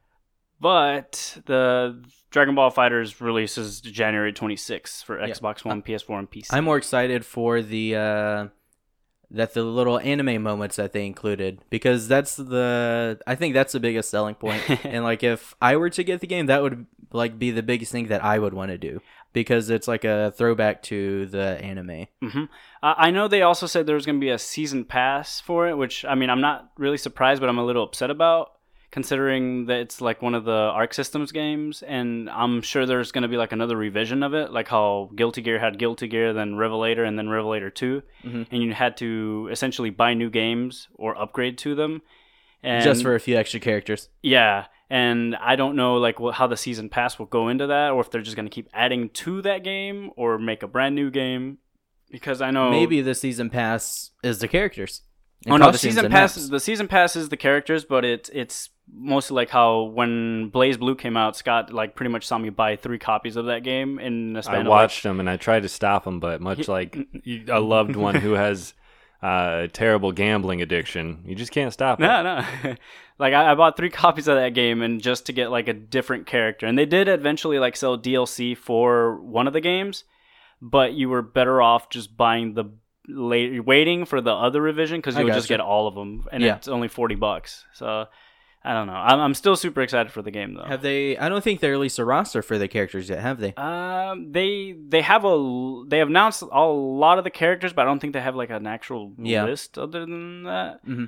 But the Dragon Ball Fighters releases January 26th for Xbox One, PS4, and PC. I'm more excited for the little anime moments that they included, because I think that's the biggest selling point. And like if I were to get the game, that would like be the biggest thing that I would want to do, because it's like a throwback to the anime. Mm-hmm. I know they also said there was going to be a season pass for it, which I mean I'm not really surprised, but I'm a little upset about, considering that it's like one of the Arc Systems games, and I'm sure there's going to be like another revision of it, like how Guilty Gear had Guilty Gear, then Revelator, and then Revelator 2, and you had to essentially buy new games or upgrade to them. And just for a few extra characters. Yeah, and I don't know like how the season pass will go into that, or if they're just going to keep adding to that game or make a brand new game, because I know... Maybe the season pass is the characters. The season pass is the characters, but it's mostly like how when Blaze Blue came out, Scott like pretty much saw me buy 3 copies of that game in a span. I watched them and I tried to stop them, but much like a loved one who has a terrible gambling addiction, you just can't stop it. No. Like I bought 3 copies of that game, and just to get like a different character. And they did eventually like sell DLC for one of the games, but you were better off just buying waiting for the other revision, because you'll just get all of them, and it's only $40. So I don't know. I'm still super excited for the game though. Have they? I don't think they released a roster for the characters yet, have they? They have announced a lot of the characters, but I don't think they have like an actual list other than that. Mm-hmm.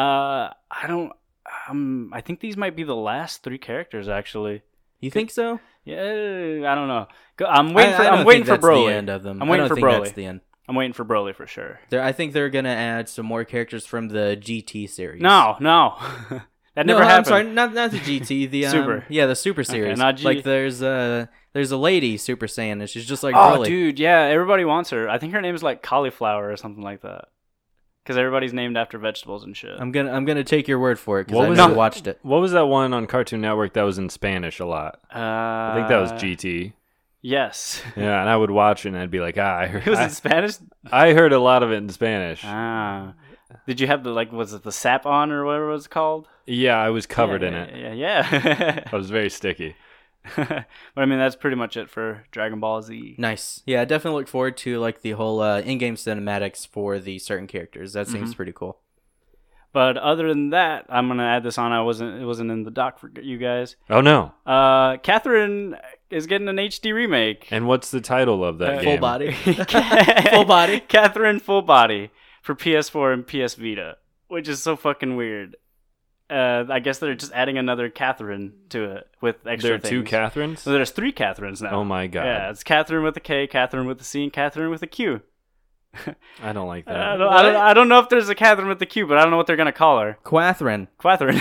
I think these might be the last 3 characters actually. You think so? Yeah, I don't know. I'm waiting for Broly. The end of them. I'm waiting for Broly. That's the end. I'm waiting for Broly for sure. I think they're gonna add some more characters from the GT series. No. That never happened. I'm sorry, not the GT, the Super. Yeah, the Super series. Okay, not G. Like there's there's a lady Super Saiyan, and she's just like Oh, Broly. dude, yeah, everybody wants her. I think her name is like Cauliflower or something like that. Because everybody's named after vegetables and shit. I'm gonna take your word for it because What I was never it? watched it. What was that one on Cartoon Network that was in Spanish a lot? I think that was GT. Yes. Yeah, and I would watch it and I'd be like, I heard, It was in Spanish? I heard a lot of it in Spanish. Ah. Did you have the, like, was it the sap on or whatever it was called? Yeah, I was covered in Yeah, it. Yeah. I was very sticky. But I mean, that's pretty much it for Dragon Ball Z. Nice. Yeah, I definitely look forward to like the whole in-game cinematics for the certain characters. That seems pretty cool. But other than that, I'm gonna add this on. It wasn't in the doc for you guys. Oh no! Catherine is getting an HD remake. And what's the title of that game? Full body. Full body. Catherine Full Body for PS4 and PS Vita, which is so fucking weird. I guess they're just adding another Catherine to it with extra There are things. two Catherines? So there's 3 Catherines now. Oh my god! Yeah, it's Catherine with a K, Catherine with a C, and Catherine with a Q. I don't like that. I don't know if there's a Catherine with a Q, but I don't know what they're gonna call her. Quathrin. Catherine.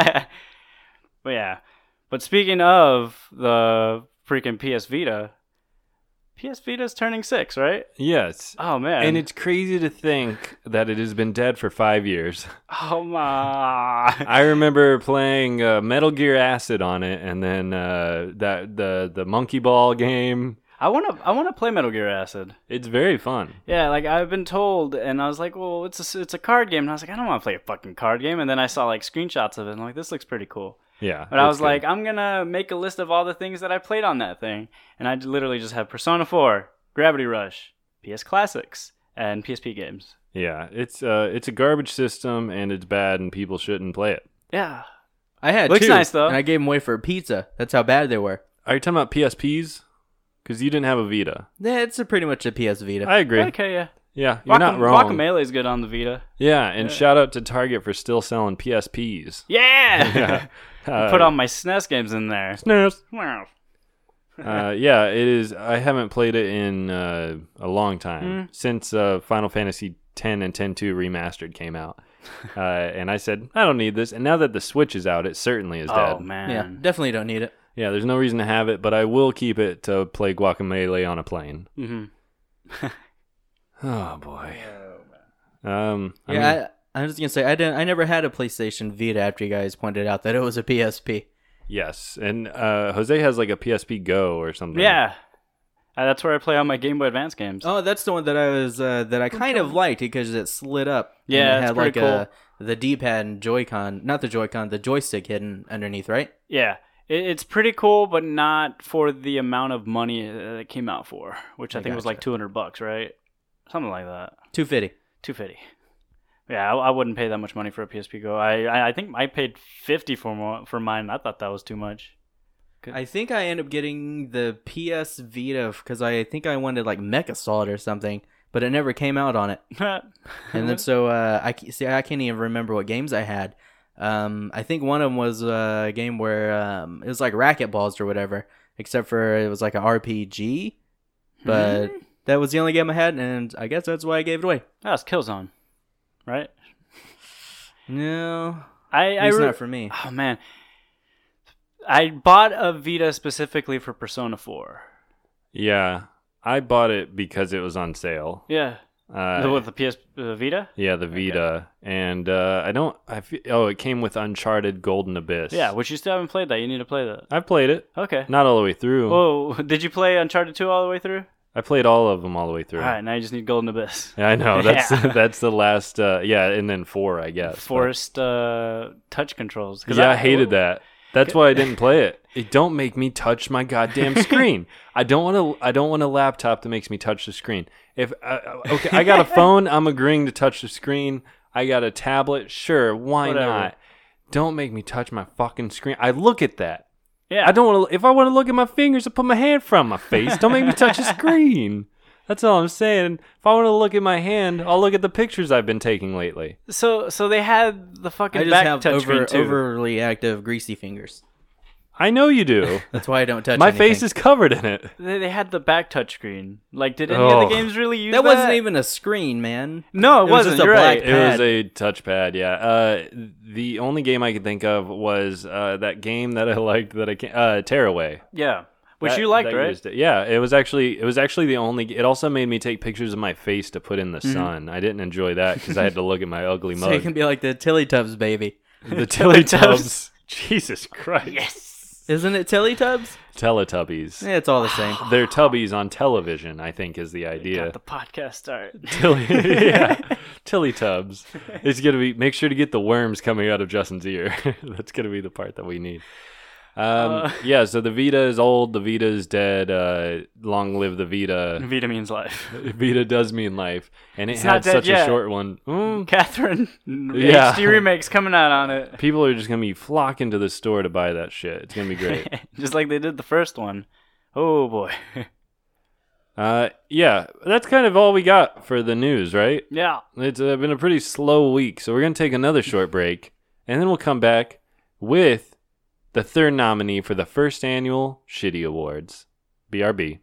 But yeah. But speaking of the freaking PS Vita's turning 6, right? Yes. Oh man. And it's crazy to think that it has been dead for 5 years. Oh my. I remember playing Metal Gear Acid on it, and then the Monkey Ball game. I wanna play Metal Gear Acid. It's very fun. Yeah, like I've been told, and I was like, well, it's a card game, and I was like, I don't want to play a fucking card game, and then I saw like screenshots of it, and I'm like, this looks pretty cool. Yeah. But I it's was good. like, I'm gonna make a list of all the things that I played on that thing, and I literally just have Persona 4, Gravity Rush, PS Classics, and PSP games. yeah, it's a garbage system, and it's bad, and people shouldn't play it. Yeah. I had Looks 2, nice, though. and I gave them away for a pizza. That's how bad they were. Are you talking about PSPs? Because you didn't have a Vita. Yeah, it's pretty much a PS Vita. I agree. Okay, yeah. Yeah, you're not wrong. Guacamelee is good on the Vita. Yeah, and shout out to Target for still selling PSPs. Yeah. Yeah. Put all my SNES games in there. SNES. Wow. Yeah, it is. I haven't played it in a long time since Final Fantasy X and X-2 Remastered came out. And I said, I don't need this. And now that the Switch is out, it certainly is dead. Oh man. Yeah, definitely don't need it. Yeah, there's no reason to have it, but I will keep it to play Guacamelee on a plane. Mm-hmm. Oh boy. I was just gonna say I never had a PlayStation Vita after you guys pointed out that it was a PSP. Yes, and Jose has like a PSP Go or something. Yeah. That's where I play all my Game Boy Advance games. Oh, that's the one that I was that I kind of liked because it slid up. Yeah, and it it's had pretty like the D-pad and Joy-Con, not the Joy-Con, the joystick hidden underneath, right? Yeah. It's pretty cool, but not for the amount of money it came out for, which I think was like $200, right? Something like that. $250. $250. Yeah, I wouldn't pay that much money for a PSP Go. I think I paid $50 for mine. I thought that was too much. I think I ended up getting the PS Vita because I think I wanted like Mech Assault or something, but it never came out on it. And then so I can't even remember what games I had. I think one of them was a game where it was like racquetballs or whatever, except for it was like an RPG. But that was the only game I had, and I guess that's why I gave it away. That was Killzone, right? No, It's not for me. Oh man, I bought a Vita specifically for Persona 4. Yeah, I bought it because it was on sale. Yeah, with the PS Vita. Yeah, the Vita, and it came with Uncharted Golden Abyss. Yeah, which you still haven't played that. You need to play that. I've played it, Okay. not all the way through. Oh, did you play Uncharted 2 all the way through? I played all of them all the way through. All right, now you just need Golden Abyss. Yeah, I know. That's Yeah. that's the last. And then 4, I guess. Forced touch controls. Yeah, I hated that. That's why I didn't play it. It don't make me touch my goddamn screen. I don't want a laptop that makes me touch the screen. If okay, I got a phone, I'm agreeing to touch the screen. I got a tablet, sure, why Whatever. not? Don't make me touch my fucking screen. I look at that. Yeah. I don't want to. If I want to look at my fingers, I put my hand from my face. Don't make me touch the screen. That's all I'm saying. If I want to look at my hand, I'll look at the pictures I've been taking lately. So they had the I fucking just back have touchscreen too. overly active, greasy fingers. I know you do. That's why I don't touch My anything. face is covered in it. They had the back touchscreen. Like, did any of the games really use that? That wasn't even a screen, man. No, it was wasn't. just a You're black right. It was pad. a touchpad, yeah. The only game I could think of was that game that I liked that I can't. Tearaway. Yeah. Which you liked, right? used it. Yeah, it was actually the only. It also made me take pictures of my face to put in the sun. I didn't enjoy that because I had to look at my ugly mug. So you can be like the Tillytubs baby. The Teletubs. Jesus Christ. Yes. Isn't it Tillytubs? Teletubbies. Yeah, it's all the same. They're tubbies on television, I think, is the idea. Got the podcast started. Tillytubs. It's gonna be. Make sure to get the worms coming out of Justin's ear. That's gonna be the part that we need. Yeah. So the Vita is old. The Vita is dead. Long live the Vita. Vita means life. Vita does mean life, and it It's had not dead such yet. a short one. Catherine Yeah. HD remakes coming out on it. People are just gonna be flocking to the store to buy that shit. It's gonna be great. Just like they did the first one. Oh boy. Yeah. That's kind of all we got for the news, right? Yeah. It's been a pretty slow week, so we're going to take another short break, and then we'll come back with the third nominee for the first annual Shitty Awards. BRB.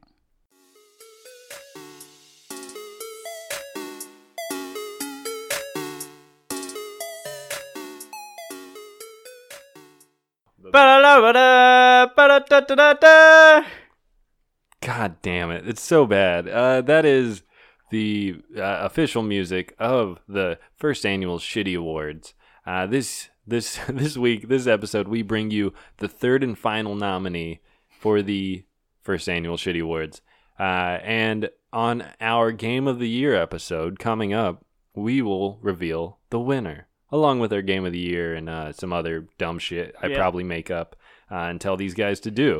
Ba-da-da-ba-da, God damn it. It's so bad. That is the official music of the first annual Shitty Awards. This week, this episode, we bring you the third and final nominee for the first annual Shitty Awards. And on our Game of the Year episode coming up, we will reveal the winner, along with our Game of the Year and some other dumb shit I probably make up and tell these guys to do.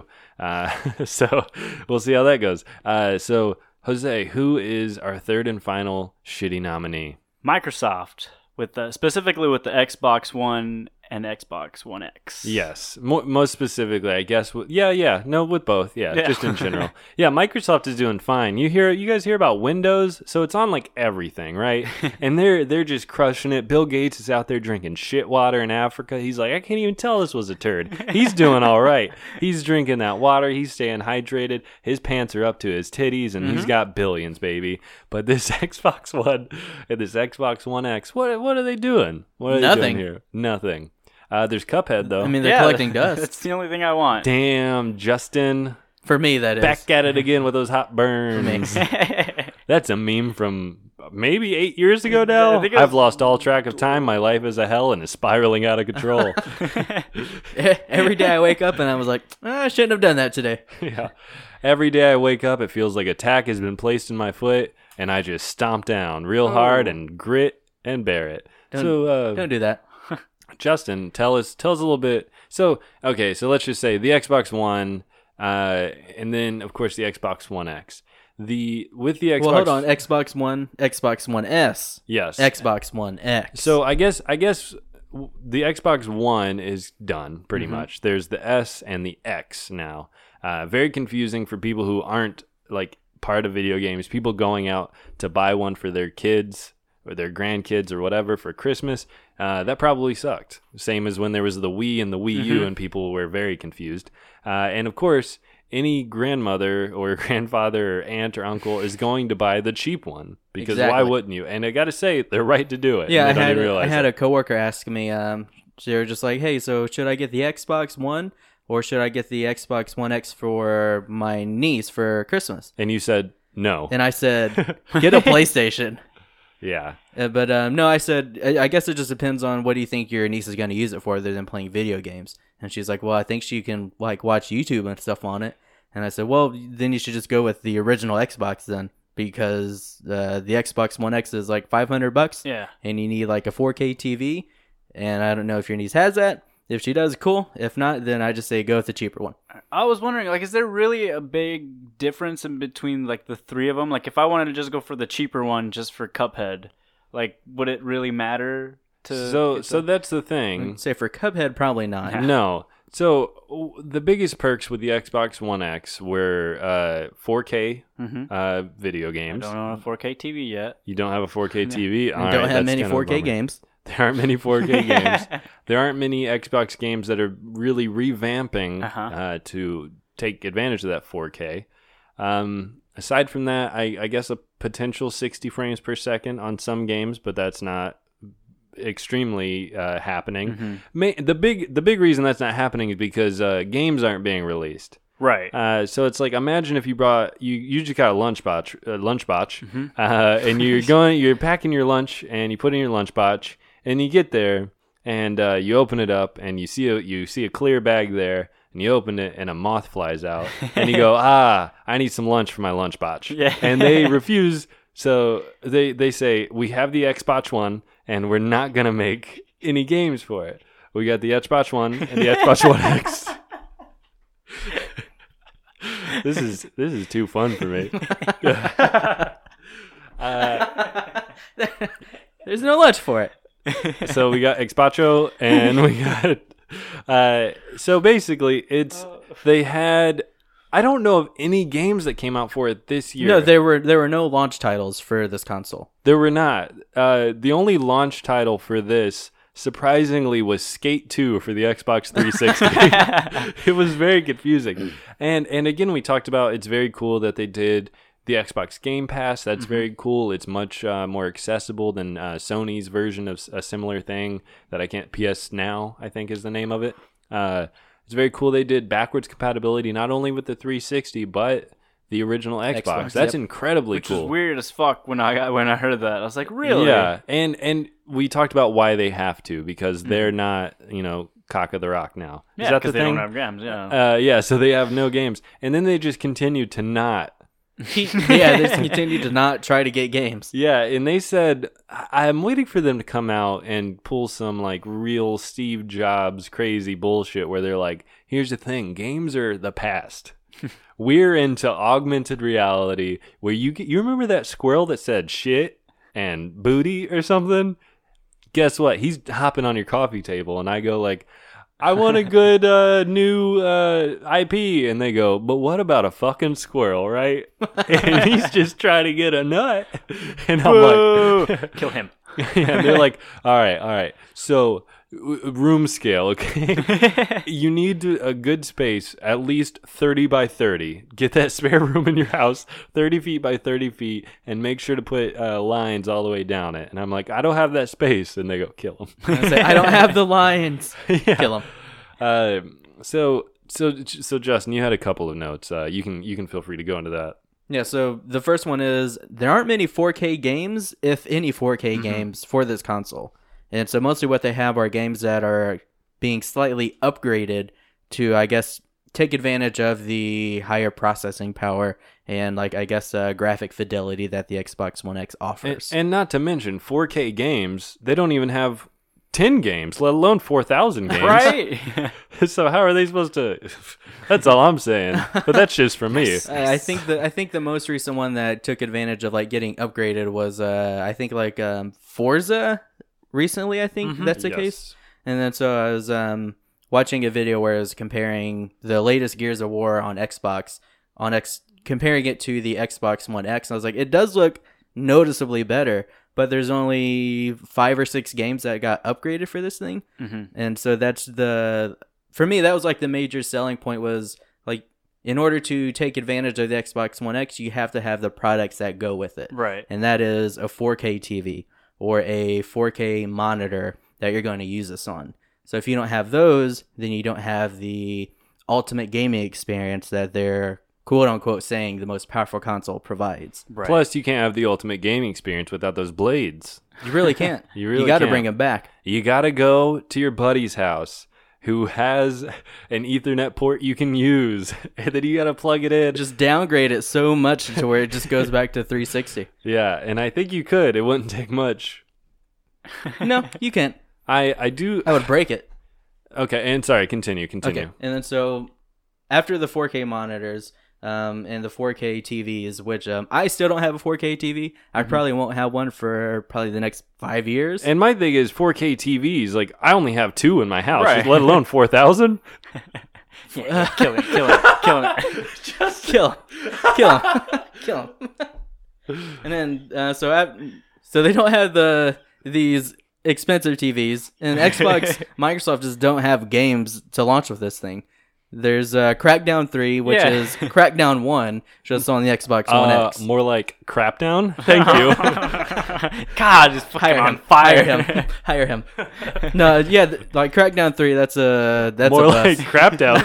So we'll see how that goes. So, Jose, who is our third and final shitty nominee? Microsoft, specifically with the Xbox One and Xbox One X. Yes, most specifically, I guess. With both. Yeah, just in general. Yeah, Microsoft is doing fine. You guys hear about Windows? So it's on like everything, right? And they're just crushing it. Bill Gates is out there drinking shit water in Africa. He's like, I can't even tell this was a turd. He's doing all right. He's drinking that water. He's staying hydrated. His pants are up to his titties, and he's got billions, baby. But this Xbox One and this Xbox One X, what are they doing? What are they doing here? Nothing. There's Cuphead, though. I mean, they're collecting dust. That's the only thing I want. Damn, Justin. For me, that is. Back at it again with those hot burns. That's a meme from maybe 8 years ago now. I've lost all track of time. My life is a hell and is spiraling out of control. Every day I wake up and I was like, I shouldn't have done that today. Yeah. Every day I wake up, it feels like a tack has been placed in my foot, and I just stomp down real hard and grit and bear it. Don't do that. Justin, tell us a little bit. So let's just say the Xbox One, and then of course the Xbox One X. With the Xbox. Well, hold on. Xbox One, Xbox One S. Yes. Xbox One X. So I guess the Xbox One is done pretty much. There's the S and the X now. Very confusing for people who aren't like part of video games. People going out to buy one for their kids or their grandkids or whatever for Christmas. That probably sucked. Same as when there was the Wii and the Wii U and people were very confused. And of course, any grandmother or grandfather or aunt or uncle is going to buy the cheap one because why wouldn't you? And I got to say, they're right to do it. Yeah, I had a coworker ask me, they were just like, hey, so should I get the Xbox One or should I get the Xbox One X for my niece for Christmas? And you said no. And I said, get a PlayStation. Yeah. But no, I said, I guess it just depends on what do you think your niece is going to use it for other than playing video games. And she's like, well, I think she can like watch YouTube and stuff on it. And I said, well, then you should just go with the original Xbox then because the Xbox One X is like $500. Yeah. And you need like a 4K TV. And I don't know if your niece has that. If she does, cool. If not, then I just say go with the cheaper one. I was wondering, like, is there really a big difference in between, like, the three of them? Like, if I wanted to just go for the cheaper one just for Cuphead, like, would it really matter to... So that's the thing. Say for Cuphead, probably not. No. So the biggest perks with the Xbox One X were 4K video games. I don't own a 4K TV yet. You don't have a 4K TV? You don't have many 4K games. There aren't many 4K games. There aren't many Xbox games that are really revamping to take advantage of that 4K. Aside from that, I guess a potential 60 frames per second on some games, but that's not extremely happening. The big reason that's not happening is because games aren't being released. Right. So it's like, imagine if you brought you just got a lunchbox, Mm-hmm. and you're packing your lunch and you put it in your lunchbox and you get there and you open it up and you see a clear bag there and you open it and a moth flies out and you go, I need some lunch for my lunchbox. Yeah. And they refuse. So they say, we have the Xbox One and we're not gonna make any games for it. We got the Xbox One and the Xbox One X. This is too fun for me. There's no lunch for it. So we got Xbocho and we got so basically they had, I don't know of any games that came out for it this year. No, there were no launch titles for this console. There were not. The only launch title for this, surprisingly, was Skate 2 for the Xbox 360. It was very confusing. And again, we talked about, it's very cool that they did the Xbox Game Pass. That's very cool. It's much more accessible than Sony's version of a similar thing that I can't. PS Now, I think, is the name of it. It's very cool. They did backwards compatibility not only with the 360 but the original Xbox. That's incredibly Which cool. was weird as fuck when I heard that. I was like, really? Yeah, and we talked about why they have to, because they're not, cock of the rock now. Yeah, Is that the because they thing? don't have games. Yeah. Yeah, so they have no games, and then they just continue to not. Yeah, they continue to not try to get games. Yeah, and they said, I'm waiting for them to come out and pull some like real Steve Jobs crazy bullshit where they're like, here's the thing, games are the past. We're into augmented reality where you remember that squirrel that said shit and booty or something? Guess what? He's hopping on your coffee table and I go like, I want a good new IP. And they go, but what about a fucking squirrel, right? And he's just trying to get a nut. And I'm like, Kill him. yeah, they're like, all right. So room scale, okay? You need a good space, at least 30 by 30. Get that spare room in your house, 30 feet by 30 feet, and make sure to put lines all the way down it. And I'm like, I don't have that space. And they go, kill him. I say, I don't have the lions. Yeah. Kill them. So Justin, you had a couple of notes. You can feel free to go into that. Yeah, so the first one is there aren't many 4K games, if any 4K games, for this console. And so mostly what they have are games that are being slightly upgraded to, I guess, take advantage of the higher processing power and, like, I guess, graphic fidelity that the Xbox One X offers. And not to mention, 4K games, they don't even have 10 games, let alone 4,000 games. Right? So how are they supposed to? That's all I'm saying. But that's just for me. I think the most recent one that took advantage of like getting upgraded was I think like Forza recently. I think that's the case. And then so I was watching a video where it was comparing the latest Gears of War on Xbox comparing it to the Xbox One X. And I was like, it does look noticeably better, but there's only 5 or 6 games that got upgraded for this thing. And so that's for me, that was like the major selling point was like, in order to take advantage of the Xbox One X, you have to have the products that go with it. Right. And that is a 4K TV or a 4K monitor that you're going to use this on. So if you don't have those, then you don't have the ultimate gaming experience that they're quote unquote saying the most powerful console provides. Right. Plus, you can't have the ultimate gaming experience without those blades. You really can't. You got to can't. bring them back. You got to go to your buddy's house who has an Ethernet port you can use, and then you got to plug it in. Just downgrade it so much to where it just goes back to 360. Yeah, and I think you could. It wouldn't take much. No, you can't. I do. I would break it. Okay, and sorry, continue. Okay, and then so after the 4K monitors and the 4K TVs, which I still don't have a 4K TV. I probably won't have one for probably the next 5 years. And my thing is 4K TVs. Like, I only have 2 in my house, Right. let alone 4,000. Yeah, kill it. Just kill him. And then so they don't have these expensive TVs, and Xbox Microsoft just don't have games to launch with this thing. There's Crackdown 3, which Yeah. is Crackdown 1, just on the Xbox One X. More like Crapdown. Thank you. God, just fucking on fire. Hire him. No, yeah, like Crackdown 3. That's a More like bust. Crapdown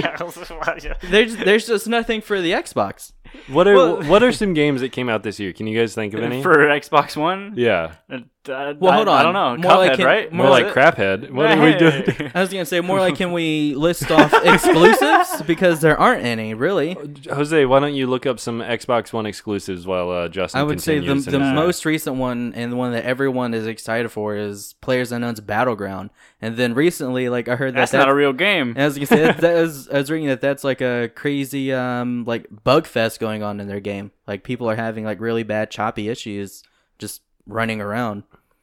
3. There's just nothing for the Xbox. What are some games that came out this year? Can you guys think of any? For Xbox One? Yeah. Well, hold I on. don't know. More like Cuphead, it- right? More like Craphead. What are we doing? I was gonna say more like, can we list off exclusives, because there aren't any really. Jose, why don't you look up some Xbox One exclusives while Justin I would say continues? the most recent one, and the one that everyone is excited for, is PlayerUnknown's Battleground. And then recently, like I heard That's not a real game. I was gonna say I was reading that's like a crazy like bug fest going on in their game. Like people are having like really bad choppy issues just running around.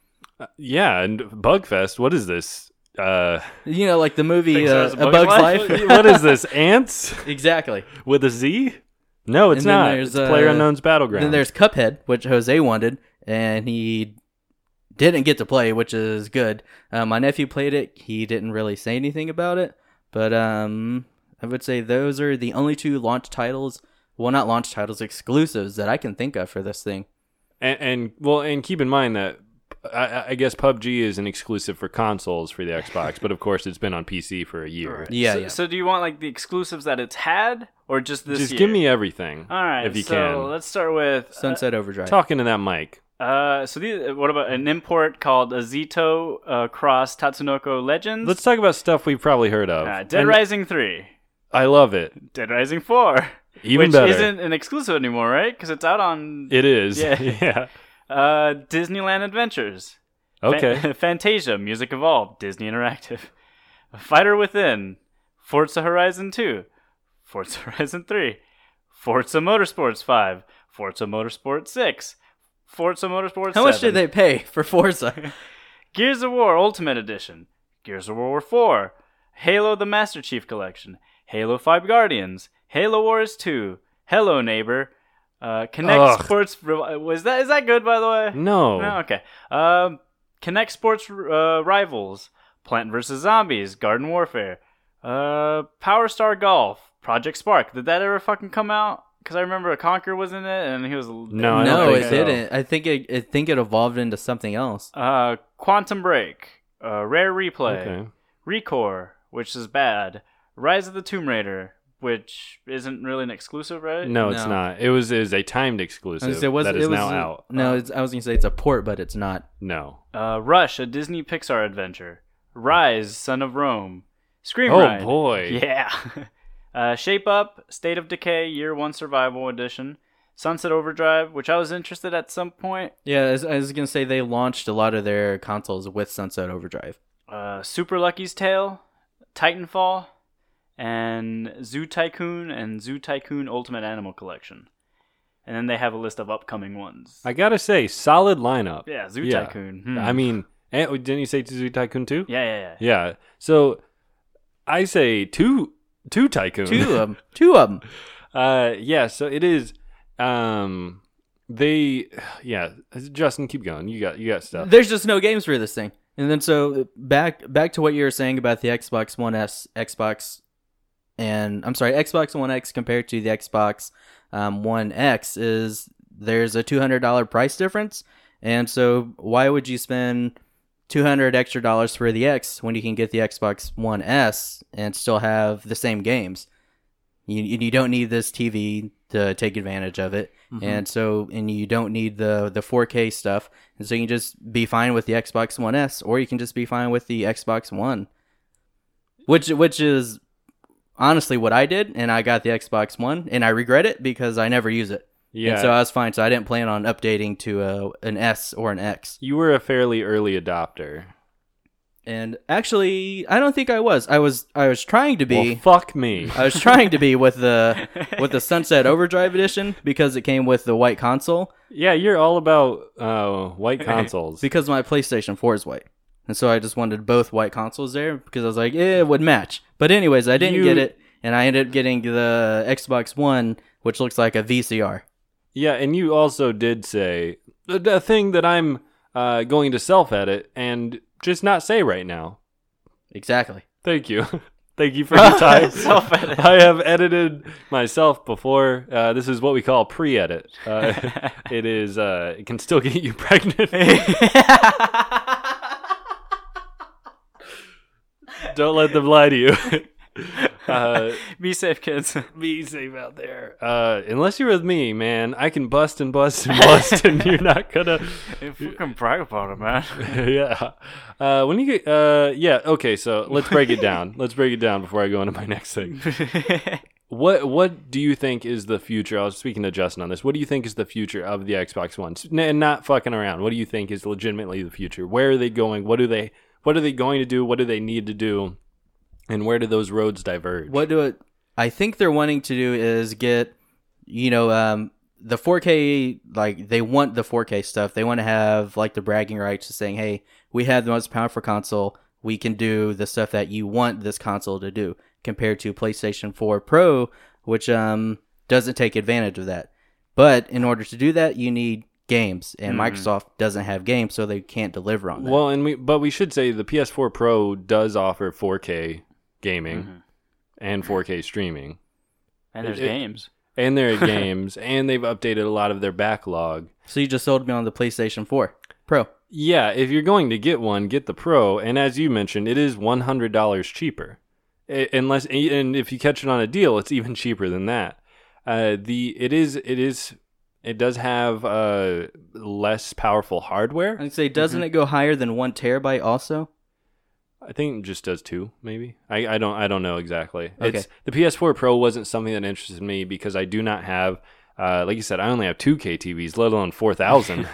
Yeah, and Bugfest. What is this? You know, like the movie Think so, it's A Bug's Life. What is this? Ants Exactly. with a Z? No, it's And then not. there's, It's PlayerUnknown's Battleground. Then there's Cuphead, which Jose wanted, and he didn't get to play, which is good. My nephew played it. He didn't really say anything about it, but I would say those are the only two launch titles. Well, not launch titles, exclusives that I can think of for this thing. and keep in mind that I guess PUBG is an exclusive for consoles for the Xbox, but of course it's been on PC for a year. Right. Yeah, so, yeah. So do you want like the exclusives that it's had, or just this Just year? give me everything. All right. if you so can. let's start with Sunset Overdrive. Talking to that mic. So these, what about an import called Azito Cross Tatsunoko Legends? Let's talk about stuff we've probably heard of. Dead And Rising 3, I love it. Dead Rising 4, Even which better. isn't an exclusive anymore, right? Because it's out on It is. Yeah. Yeah. Disneyland Adventures. Okay. Fantasia, Music Evolved, Disney Interactive. Fighter Within, Forza Horizon 2, Forza Horizon 3, Forza Motorsports 5, Forza Motorsport 6, Forza Motorsport 7. How much did they pay for Forza? Gears of War Ultimate Edition, Gears of War 4, Halo the Master Chief Collection, Halo 5 Guardians, Halo Wars 2, Hello Neighbor, Connect Ugh. Sports... is that good, by the way? No. No, okay. Connect Sports Rivals, Plant vs. Zombies, Garden Warfare, Power Star Golf, Project Spark. Did that ever fucking come out? Because I remember Conquer was in it, and he was... No, I don't No, think it so. didn't. I think it evolved into something else. Quantum Break, Rare Replay, Okay. Recore, which is bad, Rise of the Tomb Raider, which isn't really an exclusive, right? No, it's No. not. It was a timed exclusive that is now out. No, I was gonna say it's a port, but it's not. No. Rush, a Disney Pixar adventure, Rise, Son of Rome, Scream Oh, Ride. boy. Yeah. Shape Up, State of Decay, Year 1 Survival Edition, Sunset Overdrive, which I was interested at some point, Yeah, I was gonna say they launched a lot of their consoles with Sunset Overdrive. Super Lucky's Tale, Titanfall, and Zoo Tycoon and Zoo Tycoon Ultimate Animal Collection. And then they have a list of upcoming ones. I gotta say, solid lineup. Yeah, Zoo Yeah. Tycoon. I mean, didn't you say Zoo Tycoon 2? Yeah. Yeah. So, I say two Tycoon. Two of them. Yeah, so it is. Justin, keep going. You got stuff. There's just no games for this thing. And then so back to what you were saying about the Xbox One S, Xbox One X compared to the Xbox One X is there's a $200 price difference. And so why would you spend $200 extra for the X when you can get the Xbox One S and still have the same games? You don't need this TV to take advantage of it. Mm-hmm. And you don't need the 4K stuff. And so you can just be fine with the Xbox One S, or you can just be fine with the Xbox One. Which is honestly what I did, and I got the Xbox One, and I regret it because I never use it. Yeah. And so I was fine. So I didn't plan on updating to an S or an X. You were a fairly early adopter. And actually, I don't think I was. I was trying to be. Well, fuck me. I was trying to be with the Sunset Overdrive edition because it came with the white console. Yeah, you're all about white consoles. Because my PlayStation 4 is white. And so I just wanted both white consoles there because I was like, it would match. But anyways, I didn't get it, and I ended up getting the Xbox One, which looks like a VCR. Yeah, and you also did say the thing that I'm going to self-edit and just not say right now. Exactly. Thank you. Thank you for your time. Self-edit. I have edited myself before. This is what we call pre-edit. It is. It can still get you pregnant. Don't let them lie to you. Be safe, kids. Be safe out there. Unless you're with me, man, I can bust and bust and bust, and you're not gonna. You can brag about it, man. Yeah. When you get. Yeah. Okay. So let's break it down. Let's break it down before I go into my next thing. What do you think is the future? I was speaking to Justin on this. What do you think is the future of the Xbox One? And not fucking around. What do you think is legitimately the future? Where are they going? What are they going to do? What do they need to do? And where do those roads diverge? I think they're wanting to do is get, the 4K, like, they want the 4K stuff. They want to have, like, the bragging rights to saying, hey, we have the most powerful console. We can do the stuff that you want this console to do, compared to PlayStation 4 Pro, which doesn't take advantage of that. But in order to do that, you need games, and Microsoft doesn't have games, so they can't deliver on that. Well, but we should say the PS4 Pro does offer 4K gaming and 4K streaming. And there's games. And there are games, and they've updated a lot of their backlog. So you just sold me on the PlayStation 4 Pro. Yeah, if you're going to get one, get the Pro, and as you mentioned, it is $100 cheaper. And if you catch it on a deal, it's even cheaper than that. It does have less powerful hardware. I'd say, doesn't it go higher than 1 terabyte also? I think it just does 2, maybe. I don't know exactly. Okay. The PS4 Pro wasn't something that interested me because I do not have, like you said, I only have 2K TVs, let alone 4,000.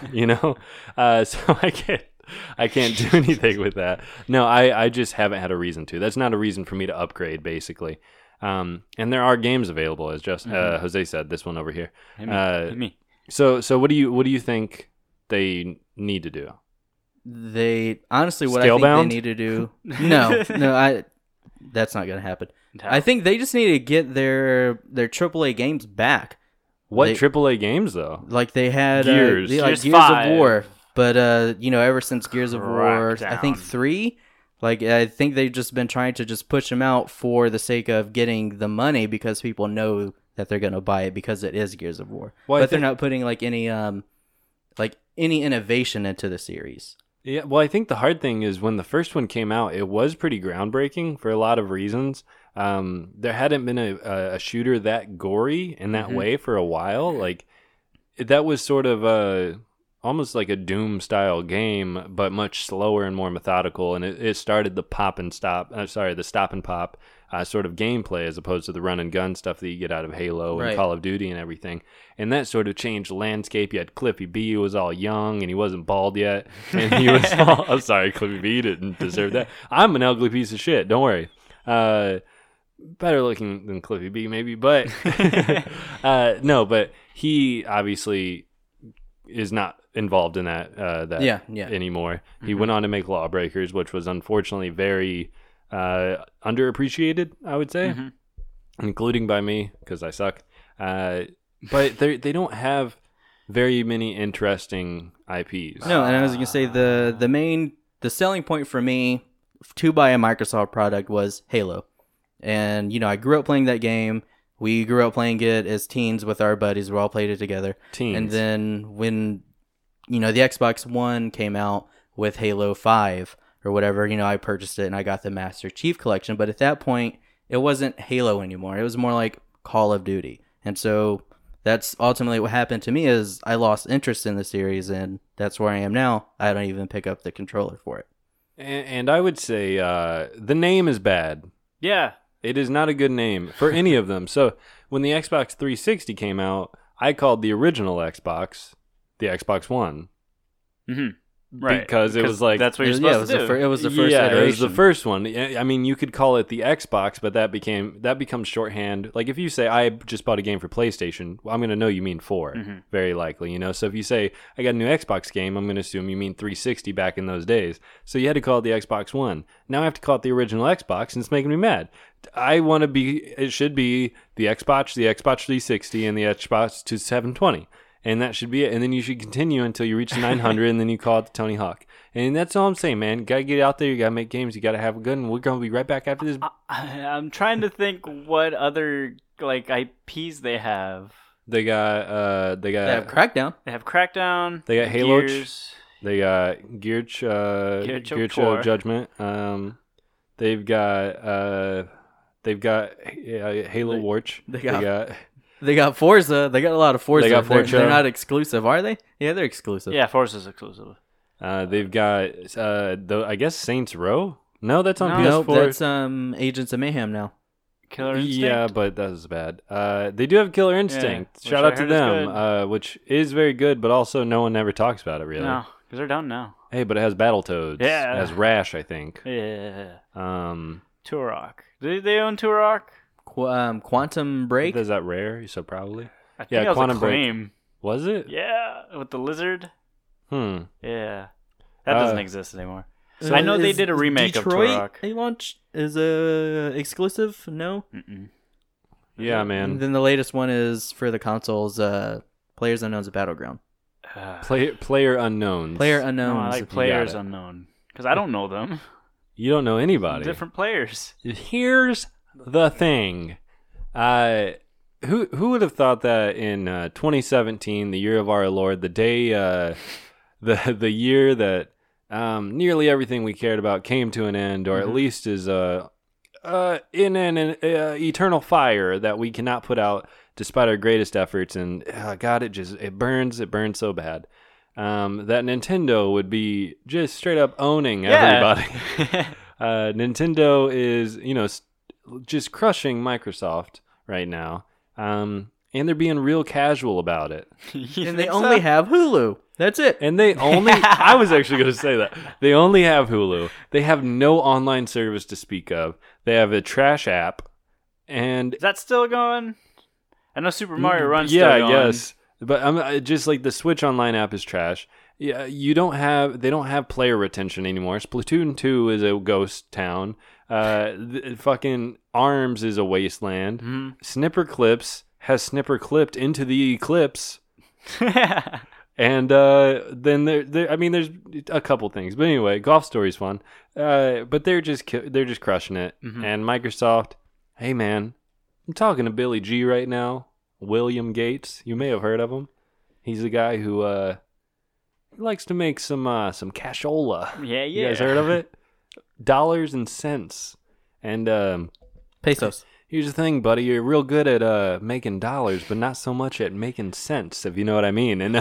So I can't do anything with that. No, I just haven't had a reason to. That's not a reason for me to upgrade, basically. And there are games available, as just Jose said. This one over here. Hit me. So what do you think they need to do? They honestly, what Scalebound? I think they need to do. No, that's not gonna happen. I think they just need to get their AAA games back. What AAA games though? Like they had Gears, Gears of 5. War, but ever since Gears of War, Crackdown. I think 3. Like I think they've just been trying to just push them out for the sake of getting the money because people know that they're gonna buy it because it is Gears of War. Well, but they're not putting any innovation into the series. Yeah, well, I think the hard thing is when the first one came out, it was pretty groundbreaking for a lot of reasons. There hadn't been a shooter that gory in that way for a while. Like that was sort of almost like a Doom style game, but much slower and more methodical. And it started the the stop and pop sort of gameplay as opposed to the run and gun stuff that you get out of Halo and Call of Duty and everything. And that sort of changed the landscape. You had Cliffy B, who was all young and he wasn't bald yet. And he was all, I'm sorry, Cliffy B didn't deserve that. I'm an ugly piece of shit. Don't worry. Better looking than Cliffy B maybe, but no, but he obviously is not involved in that anymore. He went on to make Lawbreakers, which was unfortunately very underappreciated, I would say, including by me because I suck. But they don't have very many interesting IPs. No, and I was gonna say the selling point for me to buy a Microsoft product was Halo, and I grew up playing that game. We grew up playing it as teens with our buddies. We all played it together. Teens. And then when the Xbox One came out with Halo 5 or whatever, I purchased it and I got the Master Chief Collection. But at that point, it wasn't Halo anymore. It was more like Call of Duty. And so that's ultimately what happened to me is I lost interest in the series, and that's where I am now. I don't even pick up the controller for it. And I would say the name is bad. Yeah. It is not a good name for any of them. So when the Xbox 360 came out, I called the original Xbox the Xbox One. Right. Because it was like... That's what you're supposed to do. It was the first iteration. It was the first one. I mean, you could call it the Xbox, but that becomes shorthand. Like, if you say, I just bought a game for PlayStation, well, I'm going to know you mean 4, very likely, So if you say, I got a new Xbox game, I'm going to assume you mean 360 back in those days. So you had to call it the Xbox One. Now I have to call it the original Xbox, and it's making me mad. It should be the Xbox 360, and the Xbox 720. And that should be it. And then you should continue until you reach 900, and then you call it the Tony Hawk. And that's all I'm saying, man. You gotta get out there. You gotta make games. You gotta have a gun. And we're gonna be right back after this. I'm trying to think what other like IPs they have. They got They have Crackdown. They have Crackdown. They got Halo. Gears. They got Gears of Judgment. They've got Halo Watch. They got Forza. They got a lot of Forza. They got Forza. They're not exclusive, are they? Yeah, they're exclusive. Yeah, Forza's exclusive. They've got I guess Saints Row. No, that's on No, PS4. that's Agents of Mayhem now. Killer Instinct. Yeah, but that was bad. They do have Killer Instinct. Yeah, Shout which out I to heard is them, which is very good, but also no one ever talks about it really. No, because they're done now. Hey, but it has Battletoads. Yeah. It has Rash, I think. Yeah. Um, Turok. Do they own Turok? Quantum Break. is that Rare? You said probably. I think Yeah, that was Quantum a Break. claim. Was it? Yeah, with the lizard. Hmm. Yeah. That doesn't exist anymore. So I know they is did a remake Detroit of Turok. a launch is exclusive. No. Mm-mm. Yeah, And man. then the latest one is for the consoles. Players Unknown's Battleground. Player unknowns. Player No, I Unknowns. like Players it. Unknown. Because I don't know them. You don't know anybody. Different players. Here's the thing. Who would have thought that in 2017, the year of our Lord, the day, the year that nearly everything we cared about came to an end, or at least is in an eternal fire that we cannot put out despite our greatest efforts, and God, it burns so bad. That Nintendo would be just straight up owning everybody. Nintendo is, just crushing Microsoft right now. And they're being real casual about it. And they only have Hulu. That's it. And they only, I was actually going to say that. They only have Hulu. They have no online service to speak of. They have a trash app. And Is that still going? I know Super Mario Run's yeah, still going. I guess. But I'm just like the Switch Online app is trash. Yeah, they don't have player retention anymore. Splatoon 2 is a ghost town. Fucking ARMS is a wasteland. Mm-hmm. Snipper Clips has Snipper clipped into the Eclipse. And then there's a couple things. But anyway, Golf Story's fun. But they're just crushing it. Mm-hmm. And Microsoft, hey man, I'm talking to Billy G right now. William Gates, you may have heard of him. He's the guy who likes to make some cashola. Yeah. You guys heard of it? Dollars and cents. And Pesos. here's the thing, buddy. You're real good at making dollars, but not so much at making cents, if you know what I mean. And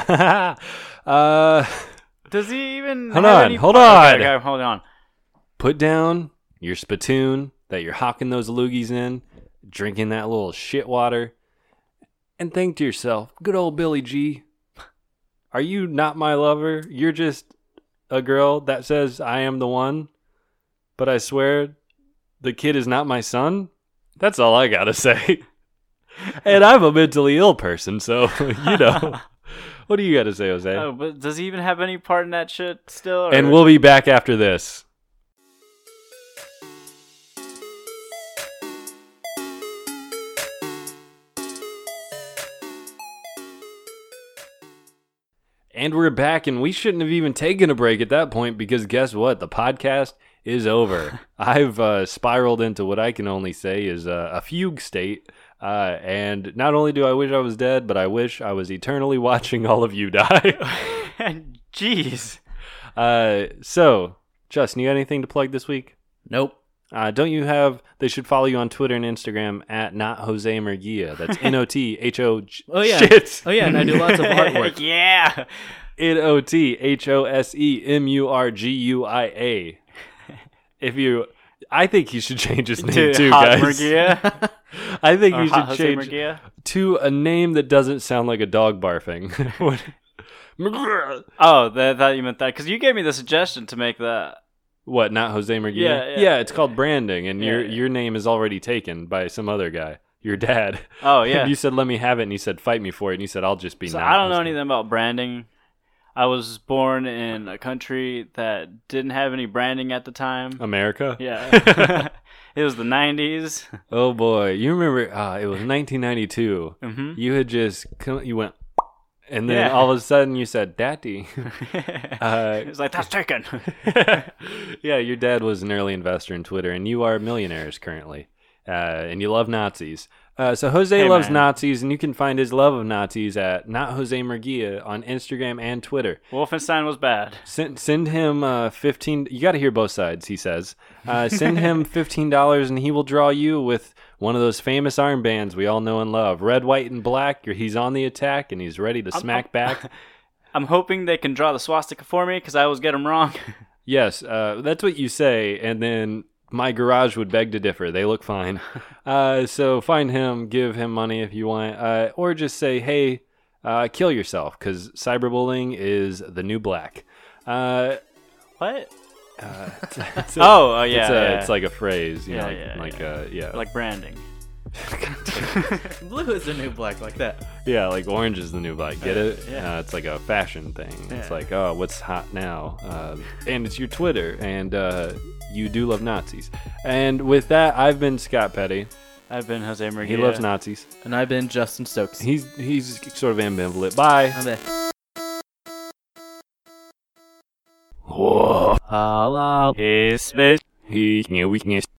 Does he even Hold have on, any hold part- on. Okay, hold on. put down your spittoon that you're hocking those loogies in, drinking that little shit water, and think to yourself, good old Billy G, are you not my lover? You're just a girl that says I am the one, but I swear the kid is not my son? That's all I gotta say. And I'm a mentally ill person, so, What do you gotta say, Jose? Oh, but does he even have any part in that shit still? Or? And we'll be back after this. And we're back, and we shouldn't have even taken a break at that point because guess what? The podcast is over. I've spiraled into what I can only say is a fugue state. And not only do I wish I was dead, but I wish I was eternally watching all of you die. Jeez. So, Justin, you got anything to plug this week? Nope. Don't you have? They should follow you on Twitter and Instagram at not Jose Murguia. That's NOTHO. Oh yeah. Shit. Oh yeah, and I do lots of artwork. Yeah. NOTHOSEMURGUIA. I think he should change his name too, Hot guys. Murguia. I think Or you Hot should Jose change Murguia. to a name that doesn't sound like a dog barfing. Oh, I thought you meant that because you gave me the suggestion to make that. What? Not Jose Murguia? Yeah. It's called branding, and Yeah, your name is already taken by some other guy. Your dad. Oh yeah. And you said, let me have it, and he said, fight me for it, and you said, I'll just be So not I don't know Jose. anything about branding. I was born in a country that didn't have any branding at the time. America? Yeah. It was the 90s. Oh boy. You remember, it was 1992. Mm-hmm. You had just, you went, And then all of a sudden you said, Daddy. It's like, that's taken. Yeah, your dad was an early investor in Twitter, and you are millionaires currently. And you love Nazis. So Jose loves Nazis, and you can find his love of Nazis at Not Jose Murguia on Instagram and Twitter. Wolfenstein was bad. Send him 15. You got to hear both sides, he says. Send him $15, and he will draw you with one of those famous armbands we all know and love. Red, white, and black. He's on the attack, and he's ready to smack back. I'm hoping they can draw the swastika for me, because I always get them wrong. Yes, that's what you say, and then my garage would beg to differ. They look fine. So find him, give him money if you want, or just say, hey, kill yourself, because cyberbullying is the new black. What? Yeah. It's like a phrase, you know, like branding. Blue is the new black, like that. Yeah, like orange is the new black. Get it? Yeah. It's like a fashion thing. Yeah. It's like, oh, what's hot now? And it's your Twitter, and you do love Nazis. And with that, I've been Scott Petty. I've been Jose Murguia. He loves Nazis. And I've been Justin Stokes. He's sort of ambivalent. Bye. Whoa. Hello. His weakness.